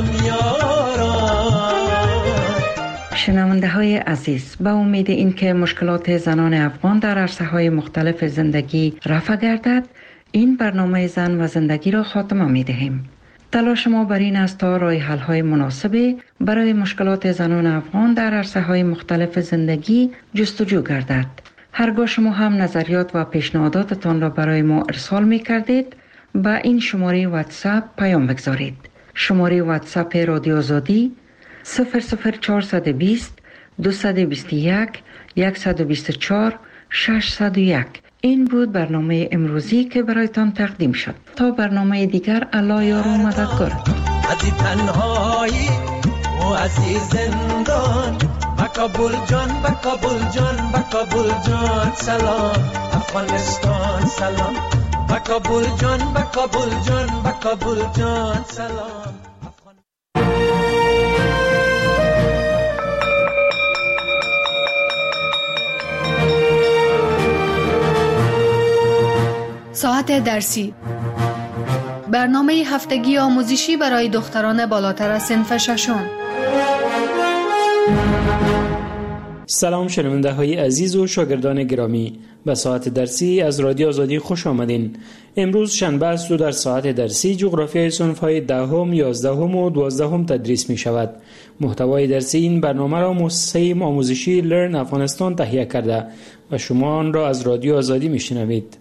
یاران. شنونده های عزیز، با امید اینکه مشکلات زنان افغان در عرصه های مختلف زندگی رفع گردد، این برنامه زن و زندگی را خاتمه می دهیم. تلاش ما بر این است تا راه حل های مناسبی برای مشکلات زنان افغان در عرصه های مختلف زندگی جستجو گردد. هرگاه شما هم نظریات و پیشنهاداتتان را برای ما ارسال می کردید، با این شماره واتساپ پیام بگذارید. شماره واتساپ رادیو آزادی صفر صفر چهارصد و بیست دویست و بیست و یک صد و بیست و چهار ششصد و یک. این بود برنامه امروزی که برایتان تقدیم شد. تا برنامه دیگر، الله یار و مددگار. عزیز تنهایی و عزیز زندان، با کابل جان، با کابل جان، با کابل جان سلام. افغانستان سلام، با کابل جان، با کابل جان، با کابل جان سلام. ساعت درسی، برنامه هفتگی آموزشی برای دختران بالاتر از صنف ششم. سلام شنونده های عزیز و شاگردان گرامی، به ساعت درسی از رادیو آزادی خوش آمدین. امروز شنبه است و در ساعت درسی جغرافیای صنف های دهم، یازدهم و دوازدهم تدریس می شود. محتوای درسی این برنامه را مؤسسه آموزشی لرن افغانستان تهیه کرده و شما آن را از رادیو آزادی می شنوید.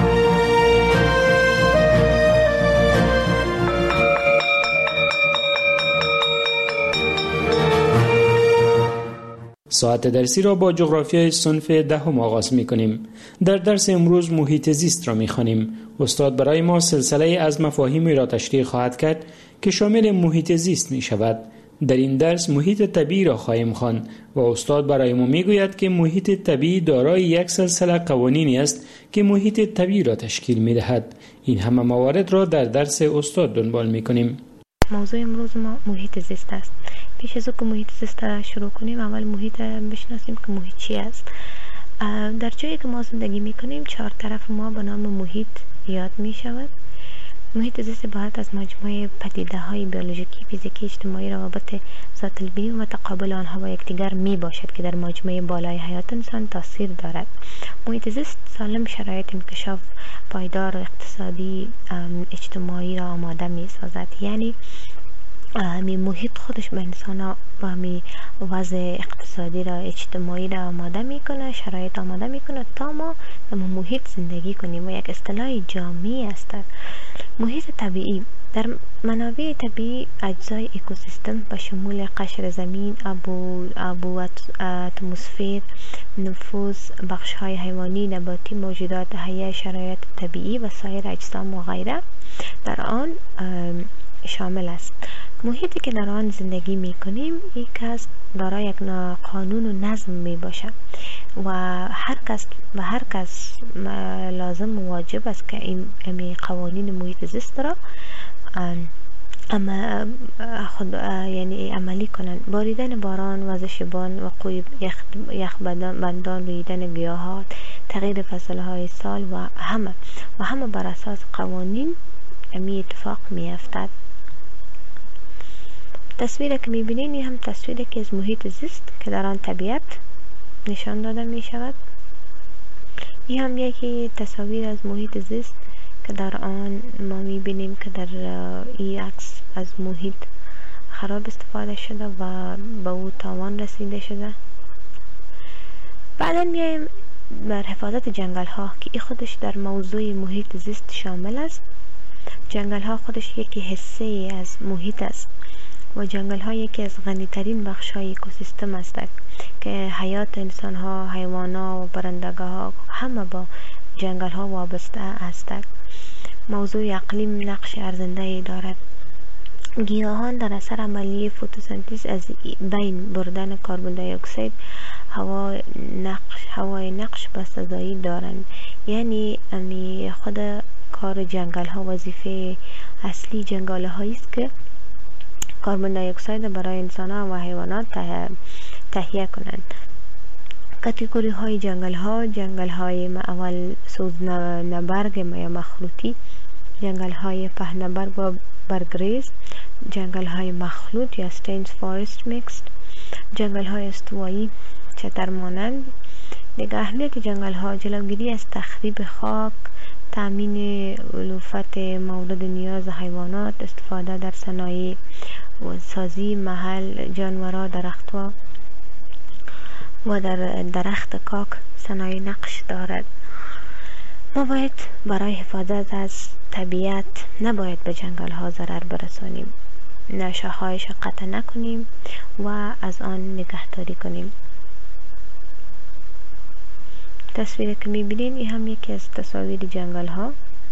ساعت درسی را با جغرافیای صنف دهم آغاز می کنیم. در درس امروز محیط زیست را می خوانیم. استاد برای ما سلسله از مفاهیمی را تشریح خواهد کرد که شامل محیط زیست می شود. در این درس محیط طبیعی را خواهیم خواند و استاد برای ما میگوید که محیط طبیعی دارای یک سلسله قوانینی است که محیط طبیعی را تشکیل میدهد. این همه موارد را در درس استاد دنبال میکنیم. موضوع امروز ما محیط زیست است. پیش از که محیط زیست را شروع کنیم اول محیط بشناسیم که محیط چی است. در جایی که ما زندگی میکنیم چهار طرف ما به نام محیط یاد میشود. محیط زیست عبارت از مجموعه پدیده های بیولوژیکی، فیزیکی، اجتماعی، روابط ذات البینی و تقابل آنها با یکدیگر می باشد که در مجموعه بالای حیات انسان تاثیر دارد. محیط زیست سالم شرایط انکشاف پایدار و اقتصادی اجتماعی را آماده می سازد. یعنی می محیط خودش به انسان ها و می وضع اقتصادی را اجتماعی را آماده می کنه، شرایط آماده می کنه تا ما در محیط زندگی کنیم و یک اصطلاح جامعی است. محیط طبیعی در منابع طبیعی اجزای اکوسیستم به شمول قشر زمین، ابو ابو اتمسفر، نفوذ بخش های حیوانی، نباتی، موجودات حیه، شرایط طبیعی و سایر اجسام و غیره در آن شامل است. محیطی که در آن زندگی می کنیم یک از دارای یک قانون و نظم می باشد و هر کس و هر کس لازم و واجب است که این قوانین محیط زیست را اما خود یعنی عملی کنند. باریدن باران، وزش بان، وقوع یخ یخ بندان، رویدن گیاهات، تغییر فصلهای سال و همه و همه بر اساس قوانین امی اتفاق می افتد. تصویری که می بینید این هم تصویری که از محیط زیست که در آن طبیعت نشان داده می شود. این هم یکی تصاویر از محیط زیست که در آن ما می بینیم که در این عکس از محیط خراب استفاده شده و به او تاوان رسیده شده. بعدا می آییم بر حفاظت جنگل ها که این خودش در موضوع محیط زیست شامل است. جنگل ها خودش یکی حصه از محیط است و جنگل ها یکی از غنی ترین بخش های اکوسیستم است که حیات انسان ها، حیوانات و پرندگان ها همه با جنگل ها وابسته هستند. موضوع اقلیم نقش ارزنده دارد. گیاهان در اثر عملیه فتوسنتز از بین بردن کربن دی اکسید هوا نقش هوای نقش بسزایی دارند. یعنی امی خود کار جنگل ها وظیفه اصلی جنگل هایی است که کربن دی اکسید برای انسان ها و حیوانات تهیه کنند. کاتگوری های جنگل ها: جنگل های اول سوز نبرگ یا مخلوطی، جنگل های پهنبرگ و برگریز، جنگل های مخلوط یا ستینز فارست میکست، جنگل های استوایی چتر مانند. دیگر اهمیت جنگل ها: جلوگیری از تخریب خاک، تامین علوفت مورد نیاز حیوانات، استفاده در صنایع و سازی محل جانورا، درختها و در درخت کاک صنایع نقش دارد. ما باید برای حفاظت از طبیعت نباید به جنگل ها ضرر برسانیم، شاخهایش قطع نکنیم و از آن نگهداری کنیم. تصویری که میبینین این هم یکی از تصاویر جنگل ها.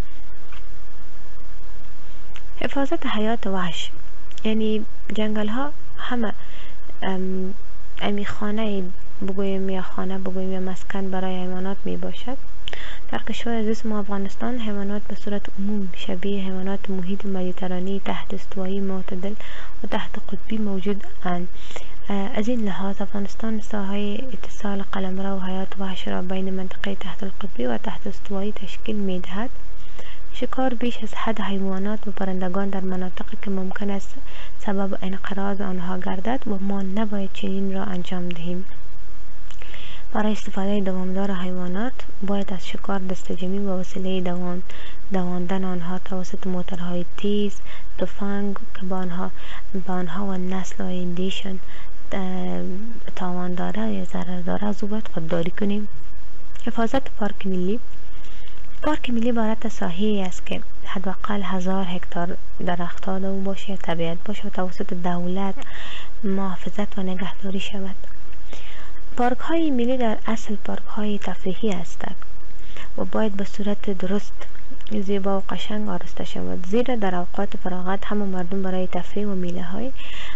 حفاظت حیات وحش، یعنی جنگل ها همه ام امی خانه بگویم یا خانه بگویم یا مسکن برای حیوانات می باشد. در کشور عزیز ما افغانستان حیوانات به صورت عموم شبیه حیوانات محیط مدیترانی تحت استوایی معتدل و تحت قطبی موجود اند. از این لحاظ افغانستان ساحه اتصال قلمرو و حیات وحش را بین منطقه تحت القطبی و تحت استوایی تشکیل می دهد. شکار بیش از حد حیوانات و پرندگان در مناطقی که ممکن است سبب انقراض آنها گردد و ما نباید چنین را انجام دهیم. برای استفاده دوامدار حیوانات باید از شکار دستجمعی و وسیله دوان دواندن آنها توسط موتورهای تیز، تفنگ که با آنها با آنها و نسل و ایندیشن تاوان داره یا ضرر داره از او باید خودداری کنیم. حفاظت پارک ملی. پارک ملی عبارت از ساحه‌ای است که حداقل هزار هکتار درختان او باشه یا طبیعت باشه و توسط دولت محافظت و نگهداری شود. پارک های ملی در اصل پارک های تفریحی هستند و باید به صورت درست، زیبا و قشنگ آراسته شود، زیرا در اوقات فراغت همه مردم برای تفریح و میله های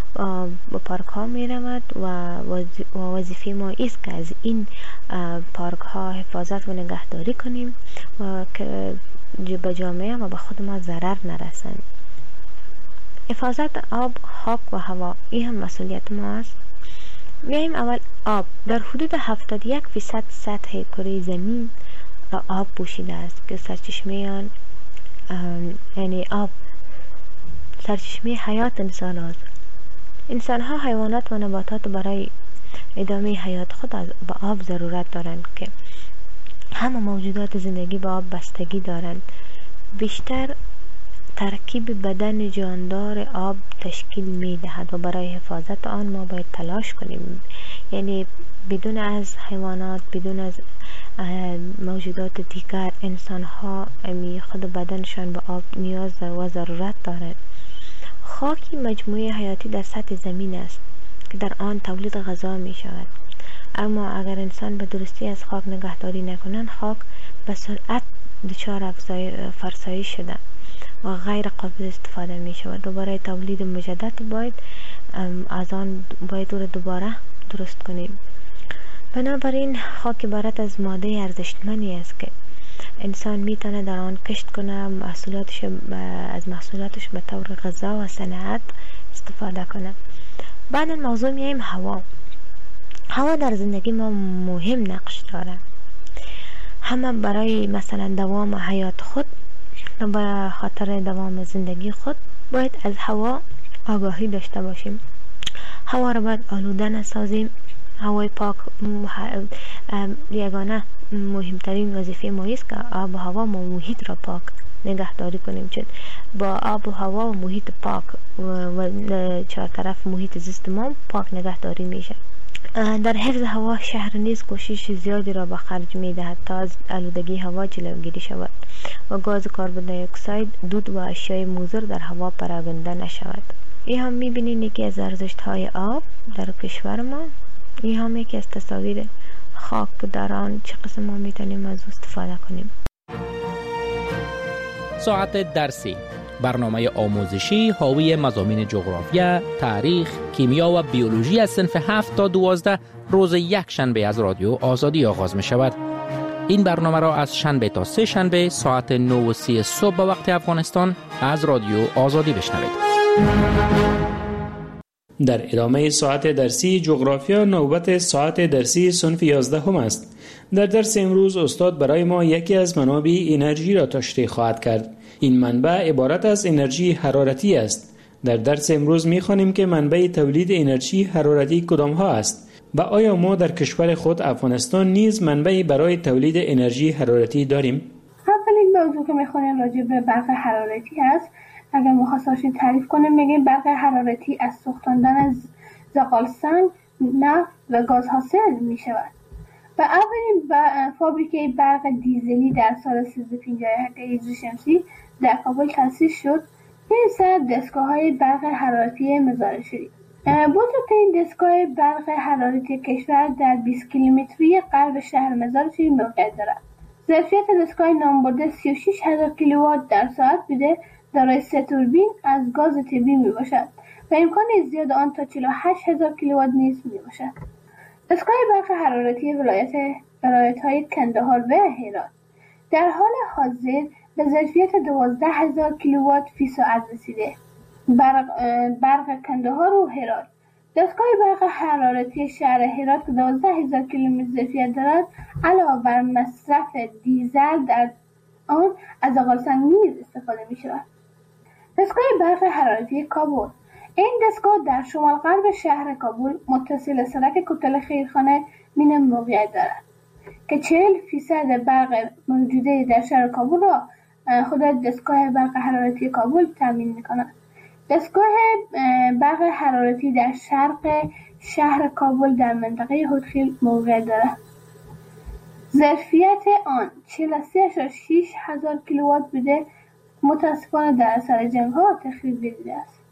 به پارک ها می رود و وظیفه ما است که از این پارک ها حفاظت و نگهداری کنیم و که به جامعه و به خود ما ضرر نرسند. حفاظت آب، خاک و هوا این هم مسئولیت ما است. بیاییم اول آب. در حدود هفتاد و یک فیصد سطح کره زمین را آب پوشیده است که سرچشمه آن یعنی آب سرچشمه حیات انسان است. انسان ها، حیوانات و نباتات برای ادامه حیات خود از به آب ضرورت دارند که همه موجودات زندگی به آب بستگی دارند. بیشتر ترکیب بدن جاندار آب تشکیل می دهد و برای حفاظت آن ما باید تلاش کنیم. یعنی بدون از حیوانات، بدون از موجودات دیگر، انسان ها امی خود بدنشان به آب نیاز و ضرورت دارند. خاکی مجموعه حیاتی در سطح زمین است که در آن تولید غذا می شود. اما اگر انسان به درستی از خاک نگهداری نکنند، خاک به سرعت دچار فرسایش شده و غیر قابل استفاده می شود و برای تولید مجدد باید از آن باید او را دوباره درست کنیم. بنابراین خاک عبارت از ماده ارزشمندی است که انسان می تونه در آن کشت کنه، محصولاتش از محصولاتش به طور غذا و صنعت استفاده کنه. بعد موضوع میایم هوا. هوا در زندگی ما مهم نقش داره. همه برای مثلا دوام حیات خود و به خاطر دوام زندگی خود باید از هوا آگاهی داشته باشیم. هوا را باید آلوده نسازیم. هوای پاک یگانه مهمترین وظیفه ما است که آب و هوا و محیط را پاک نگهداری کنیم، چون با آب و هوا و محیط پاک و چهار طرف محیط زیست ما پاک نگهداری میشه. در حفظ هوا شهر نیز کوشش زیادی را به خرج می دهد تا از آلودگی هوا جلوگیری شود و گاز کربن دی اکساید، دود و اشیاء مضر در هوا پراگنده نشود. این هم می بینید یکی از ارزشت های آب در کشور ما. این هم یکی از تصاویر خاک در آن چه قسم ما می توانیم از استفاده کنیم. ساعت درسی، برنامه آموزشی حاوی مضامین جغرافیا، تاریخ، کیمیا و بیولوژی از صنف هفت تا دوازده روز یک شنبه از رادیو آزادی آغاز می شود. این برنامه را از شنبه تا سه شنبه ساعت نه و سی صبح به وقت افغانستان از رادیو آزادی بشنوید. در ادامه ساعت درسی جغرافیا نوبت ساعت درسی صنف یازده هم است. در درس امروز استاد برای ما یکی از منابع انرژی را تشریح خواهد کرد. این منبع عبارت از انرژی حرارتی است. در درس امروز می‌خوانیم که منبع تولید انرژی حرارتی کدام ها است و آیا ما در کشور خود افغانستان نیز منبعی برای تولید انرژی حرارتی داریم؟ اولین موضوع که می‌خوانیم راجع به برق حرارتی است. اگر مختصرش تعریف کنیم میگیم برق حرارتی از سوختاندن از زغال سنگ، نفت و گاز حاصل می شود. و اولین فابریکه برق دیزلی در سال سیزده پنجاه و هشت هجری شمسی در کابل تأسیس شد. این سر دستگاه های برق حرارتی مزار شریف. بزرگترین دستگاه برق حرارتی کشور در بیست کیلومتری غرب شهر مزار شریف موقعیت دارد. ظرفیت دستگاه نامبرده سی و شش هزار کیلووات در ساعت بوده، دارای سه توربین از گاز طبیعی می باشد و امکان زیاد آن تا چهل و هشت هزار کیلووات نیز می باشد. دستگاه برق حرارتی ولایت ولایت های کندهار و هرات در حال حاضر به ظرفیت دوازده هزار کیلووات فی ساعت رسیده. برق, برق کندهار و هرات. دستگاه برق حرارتی شهر هرات که دوازده هزار کیلومتر ظرفیت دارد علاوه بر مصرف دیزل در آن از زغالسنگ نیز استفاده می شود. دستگاه برق حرارتی کابل. این دستگاه در شمال غرب شهر کابل متصل سرک کوتل خیرخانه مین موقعیت دارد که چهل فیصد برق موجوده در شهر کابل را خود دستگاه برق حرارتی کابل تامین می کند. دستگاه برق حرارتی در شرق شهر کابل در منطقه هودخیل موقعیت دارد. ظرفیت آن چهل و سه ممیز شش هزار کیلووات بوده، متاسفانه در اثر جنگ ها تخریب دیده است.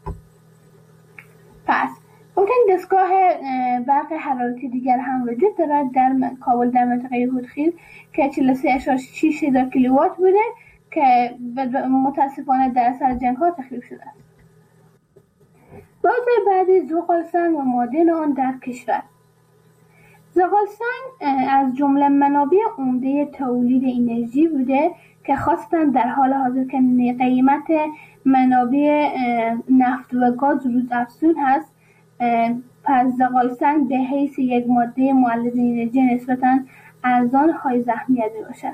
پس ممکن دستگاه برق حرارتی دیگر هم وجود دارد در کابل در منطقه هودخیل که چهل و سه ممیز شش هزار کیلووات بوده که متاسفانه در اثر جنگ ها تخریب شده است. بخش بعدی زغالسنگ و معادن آن در کشور. زغالسنگ از جمله منابع عمده تولید انرژی بوده که خاصتا در حال حاضر که قیمت منابع نفت و گاز روز افزون هست، پس زغالسنگ به حیث یک ماده مولد انرژی نسبتا ارزان های اهمیت میباشد.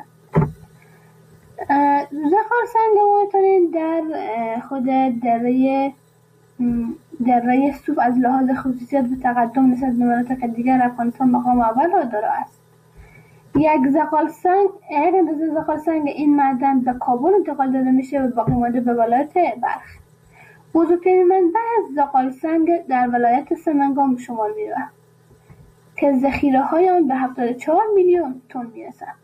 زغالسنگ ما میتونید در خود دره دره سوف از لحاظ خصوصیت و تقدم نسبت به مناطق دیگر افغانستان مقام اول را داره است. یک زغالسنگ یک اندازه زغالسنگ این معدن به کابل انتقال داده میشه و باقی مانده به ولایت بلخ. بزرگترین منبع زغالسنگ در ولایت سمنگان به شمار میره که ذخیره های آن به هفتاد و چهار میلیون تن میرسد.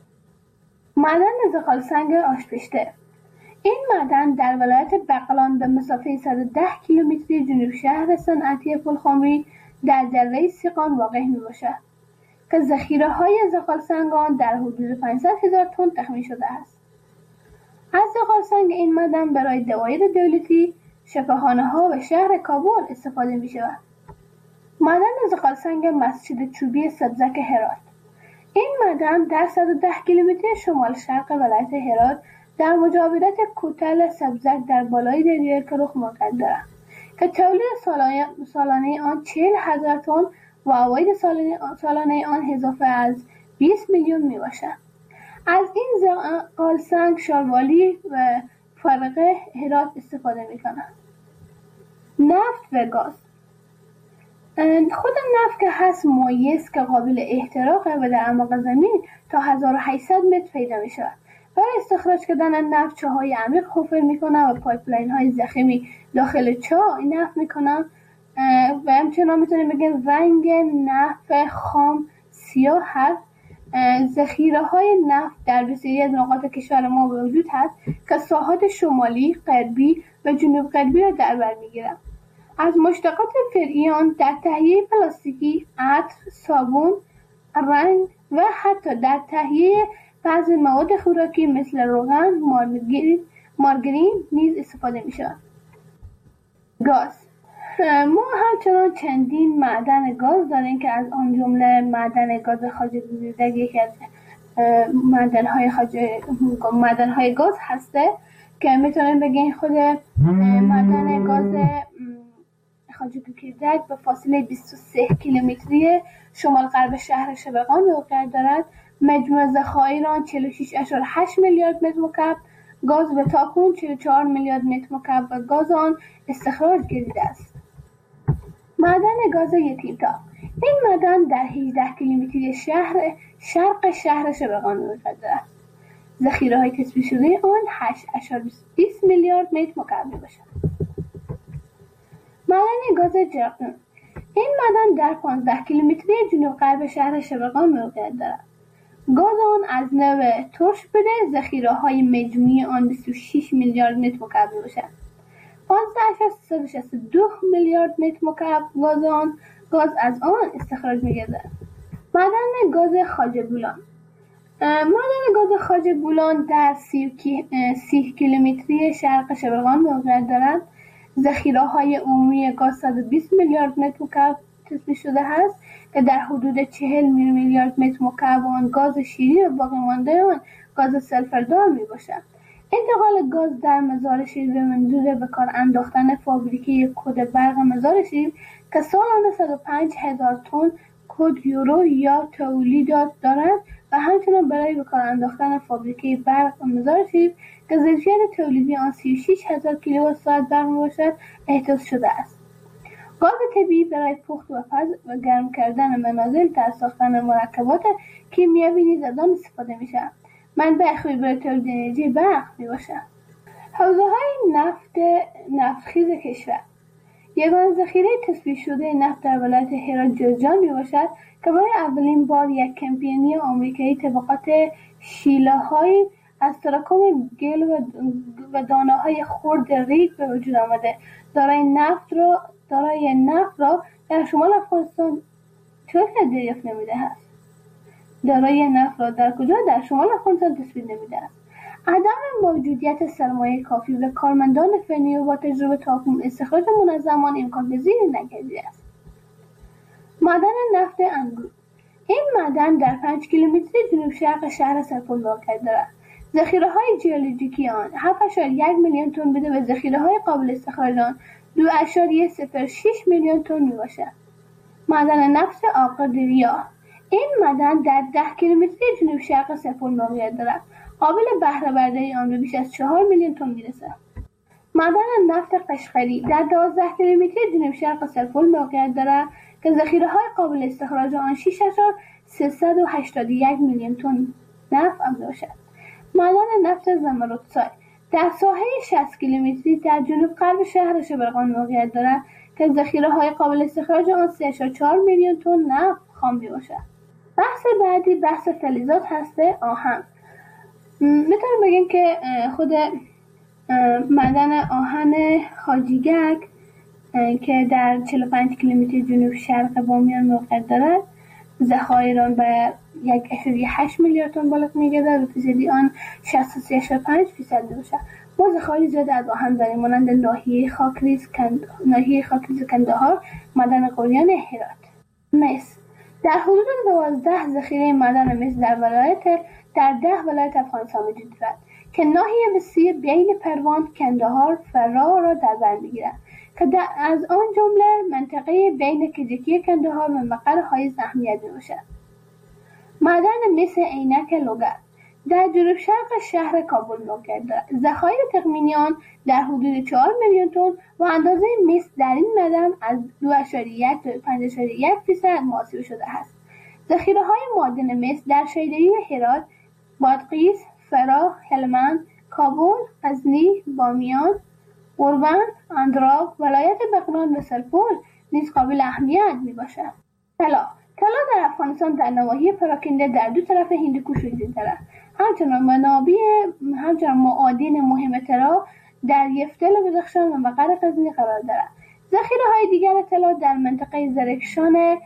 معدن زغالسنگ آشپشته. این معدن در ولایت بغلان به مسافه صد و ده کیلومتری جنوب شهر صنعتی پلخمری در دره سیغان واقع می باشد که ذخیره های زغالسنگ آن در حدود پانصد هزار تن تخمین شده است. از زغالسنگ این معدن برای دوایر دولتی، شفاخانه ها و شهر کابل استفاده می شود. معدن زغالسنگ مسجد چوبی سبزک هرات. این معدن در صد و ده کیلومتر شمال شرق ولایت هرات در مجاورت کوتل سبزک در بالای دریای کرخ موقعیت دارد که تولید سالانه آن چهل هزار تن و عواید سالانه آن اضافه از بیست میلیون می باشد. از این زغالسنگ شاروالی و فرقه هرات استفاده می کنند. نفت و گاز. خود نفت که هست مایع است که قابل احتراقه و در اعماق زمین تا هزار و هشتصد متر پیدا می شود. برای استخراج کردن نفت چاهای عمیق حفر میکنن و پایپلاین های ضخیمی داخل چاه نفت میکنن و همچنان میتونیم بگیم رنگ نفت خام سیاه هست. ذخیره های نفت در بسیاری از نقاط کشور ما وجود هست که ساحات شمالی، غربی و جنوب غربی را در بر میگیرند. از مشتقات فرعی آن در تهیه پلاستیکی، عطر، صابون، رنگ و حتی در تهیه بعضی مواد خوراکی مثل روغن، مارگرین، مارگرین نیز استفاده می شود. گاز. ما همچنان چندین معدن گاز داریم که از آن جمله معدن گاز خواجه گوزیدک یکی از معدن‌های خواجه معدن‌های گاز هسته که میتونیم بگیم خود معدن گاز خواجه گوزیدک به فاصله بیست و سه کیلومتری شمال غرب شهر شبقان موقعیت دارد. مجموع ذخایر آن چهل و شش ممیز هشت میلیارد متر مکعب گاز به تاکنون چهل و چهار میلیارد متر مکعب و گاز آن استخراج گردیده است. معدن گاز یتیمتا. این معدن در هجده کیلومتری شهر شرق شهر شبقان موقعیت دارد. ذخیره های تثبیت شده آن هشت ممیز بیست میلیارد متر مکعب میباشد. معدن گاز جرقدون. این معدن در پانزده کیلومتری جنوب غرب شهر شبقان موقعیت دارد. گاز آن از نوع ترش بوده، ذخیره های مجموعی آن بیست و شش میلیارد متر مکعب میباشد. پانزده ممیز سیصد و شصت و دو میلیارد متر مکعب گاز آن گاز از آن استخراج میگردد. معدن گاز خواجه بولان. معدن گاز خواجه بولان در سی کیلومتری شرق شبقان موقعیت دارد. ذخیره های عمومی گاز صد و بیست میلیارد متر مکعب تثبیت شده است که در حدود چهل میلیارد متر مکعب آن گاز شیرین و باقی مانده آن گاز سلفردار می باشد. انتقال گاز در مزار شیر به منظور به کار انداختن فابریکه کد برق مزار شیر که سالانه صد و پنج هزار تن کد یورو یا تولیدات دارد و همچنان برای به کار انداختن فابریکه برق مزار شیر که ظرفیت تولیدی آن سی و شش هزار کیلووات ساعت برق می باشد احداث شده است. گاز طبیعی برای پخت و پز و گرم کردن منازل در ساختن مرکبات کیمیایی نیز از آن استفاده می شود. منبع خوبی برای تولید انرژی برق می باشد. حوزه‌های نفت نفتخیز کشور. یگانه ذخیره تثبیت شده نفت در ولایت هرات جوزجان می باشد که برای اولین بار یک کمپانی آمریکایی طبقات شیله‌های از تراکم گل و دانه‌های خرد ریگ به وجود آمده. دارای نفت را دارای نفت را در شمال افغانستان چطور دریافت نمیده است؟ دارای نفت را در کجا؟ در شمال افغانستان تثبیت نمیده است. عدم موجودیت سرمایه کافی و کارمندان فنی و با تجربه تاکنون استخراج منظمان امکان پذیری نگردیده است. معدن نفت انگور. این معدن در پنج کیلومتری جنوب شرق شهر سرپل واقع دارد. ذخیره های ژئولوژیکی آن هفت اشاریه یک میلیون تن بوده و ذخیره های قابل استخراج آن دو اشاریه صفر شش میلیون تن می باشد. معدن نفت آقادریا. این معدن در ده کیلومتری جنوب شرق سرپل موقعیت دارد. قابل بهره برداری آن به بیش از چهار میلیون تن میرسد. معدن نفت قشقری در دوازده کیلومتری جنوب شرق سرپل موقعیت دارد که ذخیره های قابل استخراج آن شش هزار سیصد و هشتاد و یک میلیون تن نفت می باشد. معدن نفت زمرودسای در ساحه شصت کیلومتری در جنوب غرب شهر شبرغان موقعیت دارد که ذخیره های قابل استخراج آن سه و چهار میلیون تن نفت خام می باشد. بحث بعدی بحث فلزات هسته آهن. میتونم بگیم که خود معدن آهن خاجیگک که در چهل و پنج کیلومتر جنوب شرق بامیان موقعیت دارد، ذخایر آن به یک اشاریه هشت میلیارد تن بالغ میگردد و فیصدی آن شصت و سه و پنج درصد میباشد. ما ذخایر زیاد از آهن داریم مانند ناحیه خاکریز کند... ناحیه خاکریز کندهار، معدن قلیان هرات. مس در حدود دوازده ذخیره معدن مس در ولایت در ده ولایت افغانستان وجود دارد که ناحیه مسی بین پروان، کندهار، فراه را در بر میگیرد که از آن جمله منطقه بین کجکی کندهار و مقر حایز اهمیت میباشد. معدن مس عینک لوگر در جنوب شرق شهر کابل موقعیت دارد. ذخایر تخمینی آن در حدود چهار میلیون تن و اندازه مس در این معدن از دو اشاریه یک تا پنج اشاریه یک درصد محاسبه شده است. ذخیره های معدن مس در شیدایی هرات، بادغیس، فراه، هلمند، کابل، غزنی، بامیان، اروند، اندراب، ولایت بغلان و سرپل نیز قابل اهمیت می باشد. طلا طلا در افغانستان در نواحی پراکنده در دو طرف هندوکش وجود دارد. همچنان منابع همچنان معادن مهم طلا در یفتل و بدخشان و مقر غزنی قرار دارد. ذخیره های دیگر طلا در منطقه زرکشان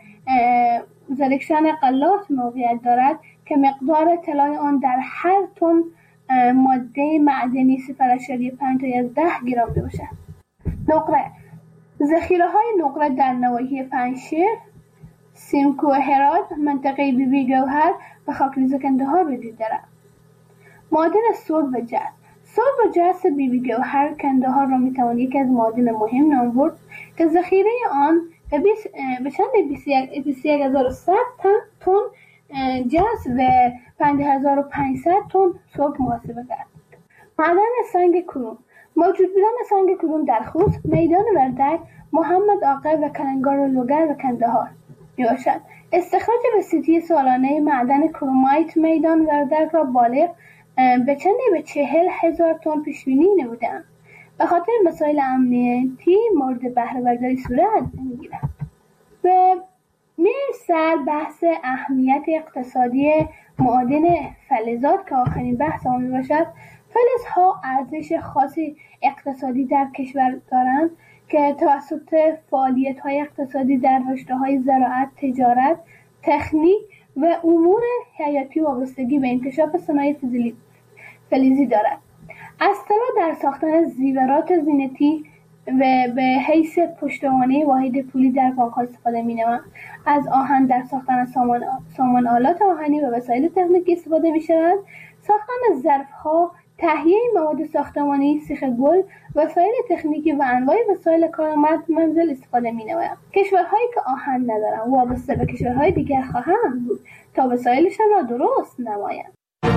زرکشان قلات موقعیت دارد که مقدار طلای آن در هر تن ماده معدنی صفر و پنج تا ده گرم باشد. نقره ذخیره های نقره در نواحی پنجشیر، سیمکو هرات، منطقه بی بی گوهر و خاکریز کندهار وجود دارد. معادن سرب و جس سرب و جس بی بی گوهر کندهار را میتوان یکی از معادن مهم نام برد که ذخیره آن به چند بیست و یک هزار و صد تن جس و پنج هزار و پانصد تن سرب محاسبه کرد. معدن سنگ کرون موجود بودن سنگ کرون در خوست، میدان وردک، محمد آقا و کلنگار لوگر و کندهار میباشد. استخراج وسیطی سالانه معدن کرومایت میدان وردک را بالغ به چند به چهل هزار تن پیشبینی نمودند. به خاطر مسائل امنیتی مورد بهره برداری صورت میگیرد. و میرسر بحث اهمیت اقتصادی معادن فلزات که آخرین بحث آن میباشد. فلزها ارزش خاصی اقتصادی در کشور دارند که توسط فعالیت‌های اقتصادی در رشته‌های زراعت، تجارت، تکنیک و امور حیاتی وابستگی به انکشاف صنایع فلزی دارد. از طلا در ساختن زیورات زینتی و به حیث پشتوانه واحد پولی در بانک‌ها استفاده می‌نمایند. از آهن در ساختن سامان سامان آلات آهنی و وسایل تکنیکی استفاده می‌شود. ساختن ظرف‌ها، تهیه مواد ساختمانی، سیخ گل، وسایل تکنیکی و انواع وسایل کارآمد منزل استفاده می‌نمایند. کشورهایی که آهن ندارند وابسته به کشورهای دیگر خواهند بود تا وسایلشان را درست نمایند.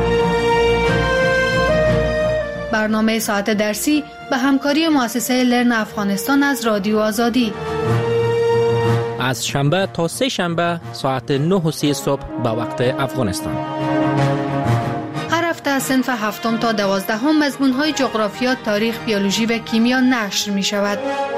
برنامه ساعت درسی به همکاری مؤسسه لرن افغانستان از رادیو آزادی از شنبه تا سه شنبه ساعت نه و سی صبح به وقت افغانستان. هر هفته از صنف هفتم تا دوازدهم مضمون‌های جغرافیا، تاریخ، بیولوژی و کیمیا نشر می شود.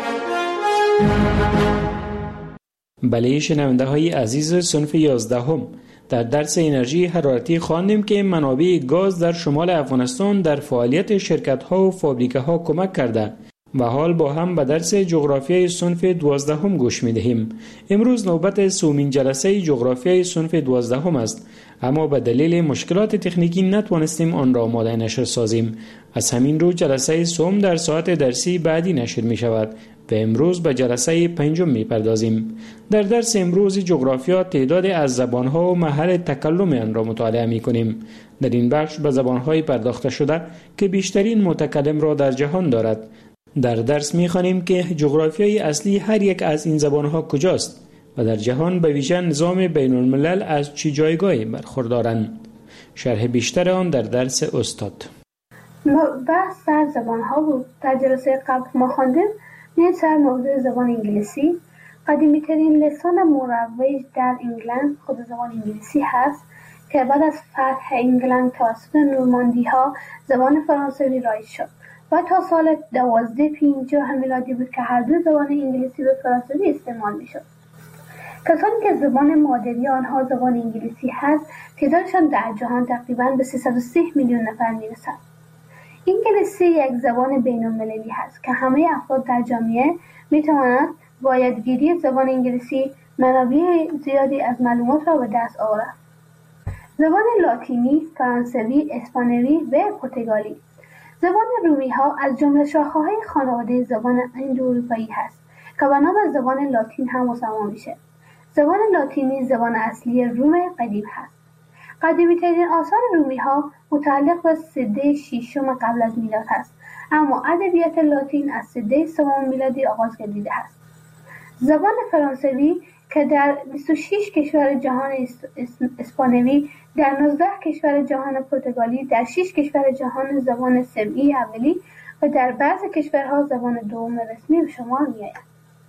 بله شنونده های عزیز، صنف یازدهم در درس انرژی حرارتی خواندیم که منابع گاز در شمال افغانستان در فعالیت شرکت‌ها و فابریکه‌ها کمک کرده و حال با هم به درس جغرافیای صنف دوازدهم گوش می‌دهیم. امروز نوبت سومین جلسه جغرافیای صنف دوازدهم است. اما به دلیل مشکلات تکنیکی نتوانستیم آن را آماده نشر سازیم. از همین رو جلسه سوم در ساعت درسی بعدی نشر می شود و امروز به جلسه پنجم می پردازیم. در درس امروز جغرافیا تعداد از زبانها و محل تکلم آن را مطالعه می کنیم. در این بخش به زبانهای پرداخته شده که بیشترین متکلم را در جهان دارد. در درس می خوانیم که جغرافیای اصلی هر یک از این زبانها کجاست و در جهان به ویژه نظام بین الملل از چه جایگاهی برخوردارند. شرح بیشتر آن در درس استاد. بحث سر زبان ها بود. در جلسه قبل ما خواندیم این سر موضوع زبان انگلیسی. قدیمی ترین لسان مروج در انگلند خود زبان انگلیسی هست که بعد از فتح انگلند توسط نورماندی ها زبان فرانسوی رایج شد و تا سال دوازده پنجاه میلادی بود که هر دو زبان انگلیسی و فرانسوی استعمال می شد. کسانی که زبان مادری آنها زبان انگلیسی هست تعدادشان در جهان تقریباً به سیصد و سی میلیون نفر می رسد. انگلیسی یک زبان بین المللی هست که همه افراد در جامعه می توانند با یادگیری زبان انگلیسی منابع زیادی از معلومات را به دست آورند. زبان لاتینی، فرانسوی، اسپانیایی و پرتغالی. زبان رومی ها از جمله شاخه های خانواده زبان اندواروپایی هست که به نام زبان لاتین هم مسما میشه. زبان لاتینی زبان اصلی روم قدیم هست. قدیمی ترین آثار رومی ها متعلق به سده ششم قبل از میلاد هست، اما ادبیات لاتین از سده سوم میلادی آغاز گردیده است. زبان فرانسوی که در بیست و شش کشور جهان اسپانیایی، در نوزده کشور جهان پرتغالی، در شش کشور جهان زبان سمعی اولی و در بعضی کشورها زبان دوم رسمی به شمار می‌آید.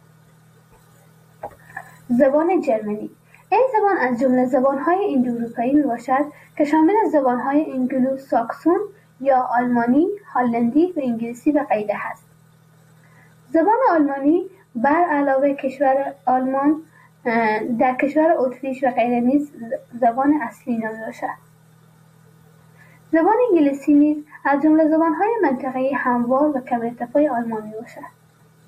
زبان جرمنی. این زبان از جمله زبان‌های اندواروپایی میباشد که شامل زبان‌های انگلو ساکسون یا آلمانی، هلندی و انگلیسی و غیره است. زبان آلمانی بر علاوه کشور آلمان در کشور اتریش و غیره نیز زبان اصلی نامی باشد. زبان انگلیسی نیز از جمله زبان‌های منطقه‌ای هموار و کم ارتفاع آلمان میباشد.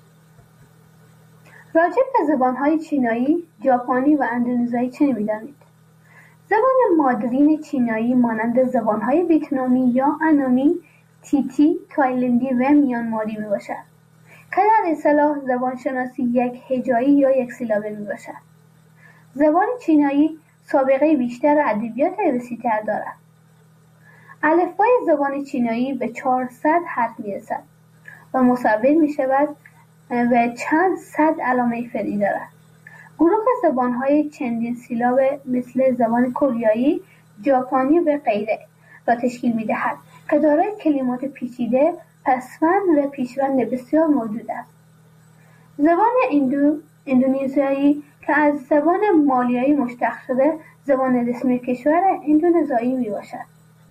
راجع به زبان‌های چینایی، ژاپنی و اندونزیایی چه می‌دانید؟ زبان مادرین چینایی مانند زبان‌های ویتنامی یا انامی، تیتی، تایلندی و میانماری میباشد که در اصطلاح زبانشناسی یک هجایی یا یک سیلابه میباشد. زبان چینایی سابقه بیشتر ادبیات وسیع‌تر دارد. الفبای زبان چینایی به چهارصد حرف میرسد و مصور میشود و چند صد علامه فعلی دارد. گروه زبان‌های چندین سیلاب مثل زبان کره، ژاپنی و غیره را تشکیل می‌دهد که دارای کلمات پیچیده، پسوند و پیشوند بسیار موجود است. زبان اندو اندونزیایی که از زبان مالیایی مشتق شده زبان رسمی کشور اندونزیایی میباشد.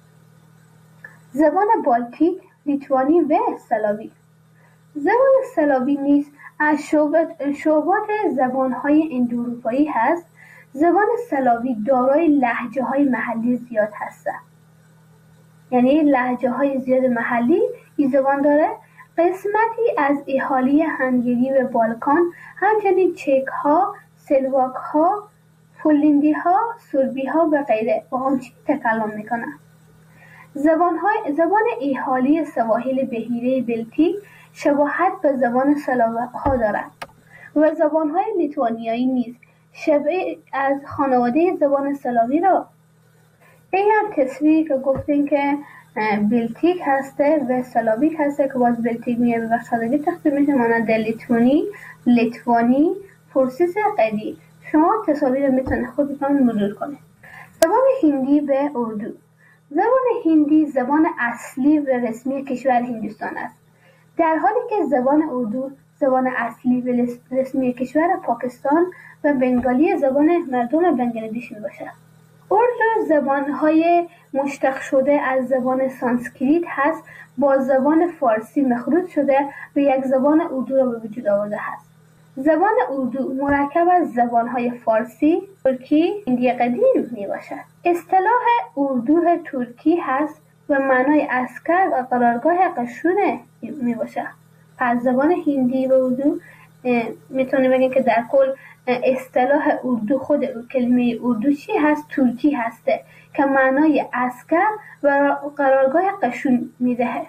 زبان بالتیک، لیتوانی و سلاوی. زبان سلاوی نیز از شعبات زبان‌های اندواروپایی هست. زبان سلاوی دارای لهجه‌های محلی زیاد هستند. یعنی لهجه‌های زیاد محلی این زبان داره. قسمتی از اهالی هنگری و بالکان، همچنین چک‌ها، سلواک‌ها، پولندی‌ها، سربی‌ها و غیره با آن چیز تکلم می‌کنند. زبان‌های زبان اهالی سواحل بحیره بلتیک شباهت به زبان سلاوها دارد و زبان‌های لیتوانیایی نیز شبیه از خانواده زبان سلاوی را. این هم تصویری که گفتیم که بلتیک هسته و سلاویک هسته که باز بلتیک میگه به سادگی تقسیم میشه مانند لیتوانی، لیتوانی، پرسیس قدی. شما تصاویر میتونه خودتون مرور کنید. زبان هندی و اردو. زبان هندی زبان اصلی و رسمی کشور هندوستان است، در حالی که زبان اردو زبان اصلی و رسمی کشور پاکستان و بنگالی زبان مردم بنگلادش میباشد. اردو زبان‌های مشتق شده از زبان سانسکریت هست، با زبان فارسی مخلوط شده و یک زبان اردو را به وجود آورده است. زبان اردو مرکب از زبان‌های فارسی، ترکی، هندی قدیم میباشد. اصطلاح اردو ترکی هست و معنای اسکر و قرارگاه قشون میباشد. پس زبان هندی و اردو میتونه بگیم که در کل اصطلاح اردو، خود کلمه اردو چی هست؟ ترکی هسته که معنای عسکر و قرارگاه قشون میدهه.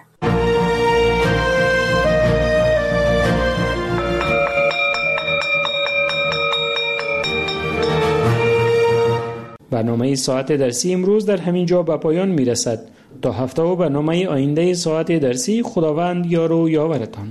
برنامه ساعت درسی امروز در همین جا به پایان میرسد. تا هفته و برنامه آینده ساعت درسی، خداوند یار و یاورتان.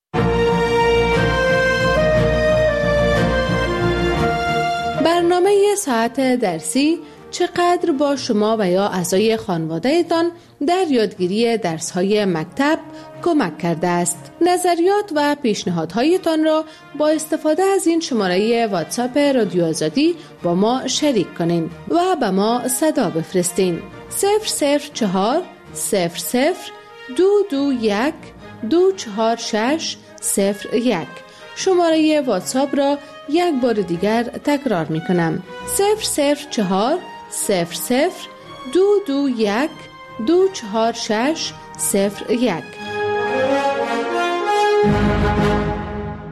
برنامه ساعت درسی چقدر با شما و یا اعضای خانواده‌تان در یادگیری درس‌های مکتب کمک کرده است؟ نظریات و پیشنهادهایتان را با استفاده از این شماره واتساپ رادیو آزادی با ما شریک کنین و به ما صدا بفرستین. صفر صفر چهار صفر صفر دو دو یک دو چهار شش صفر یک. شماره واتساپ را یک بار دیگر تکرار می کنم. صفر صفر چهار صفر صفر دو دو یک دو چهار شش صفر یک.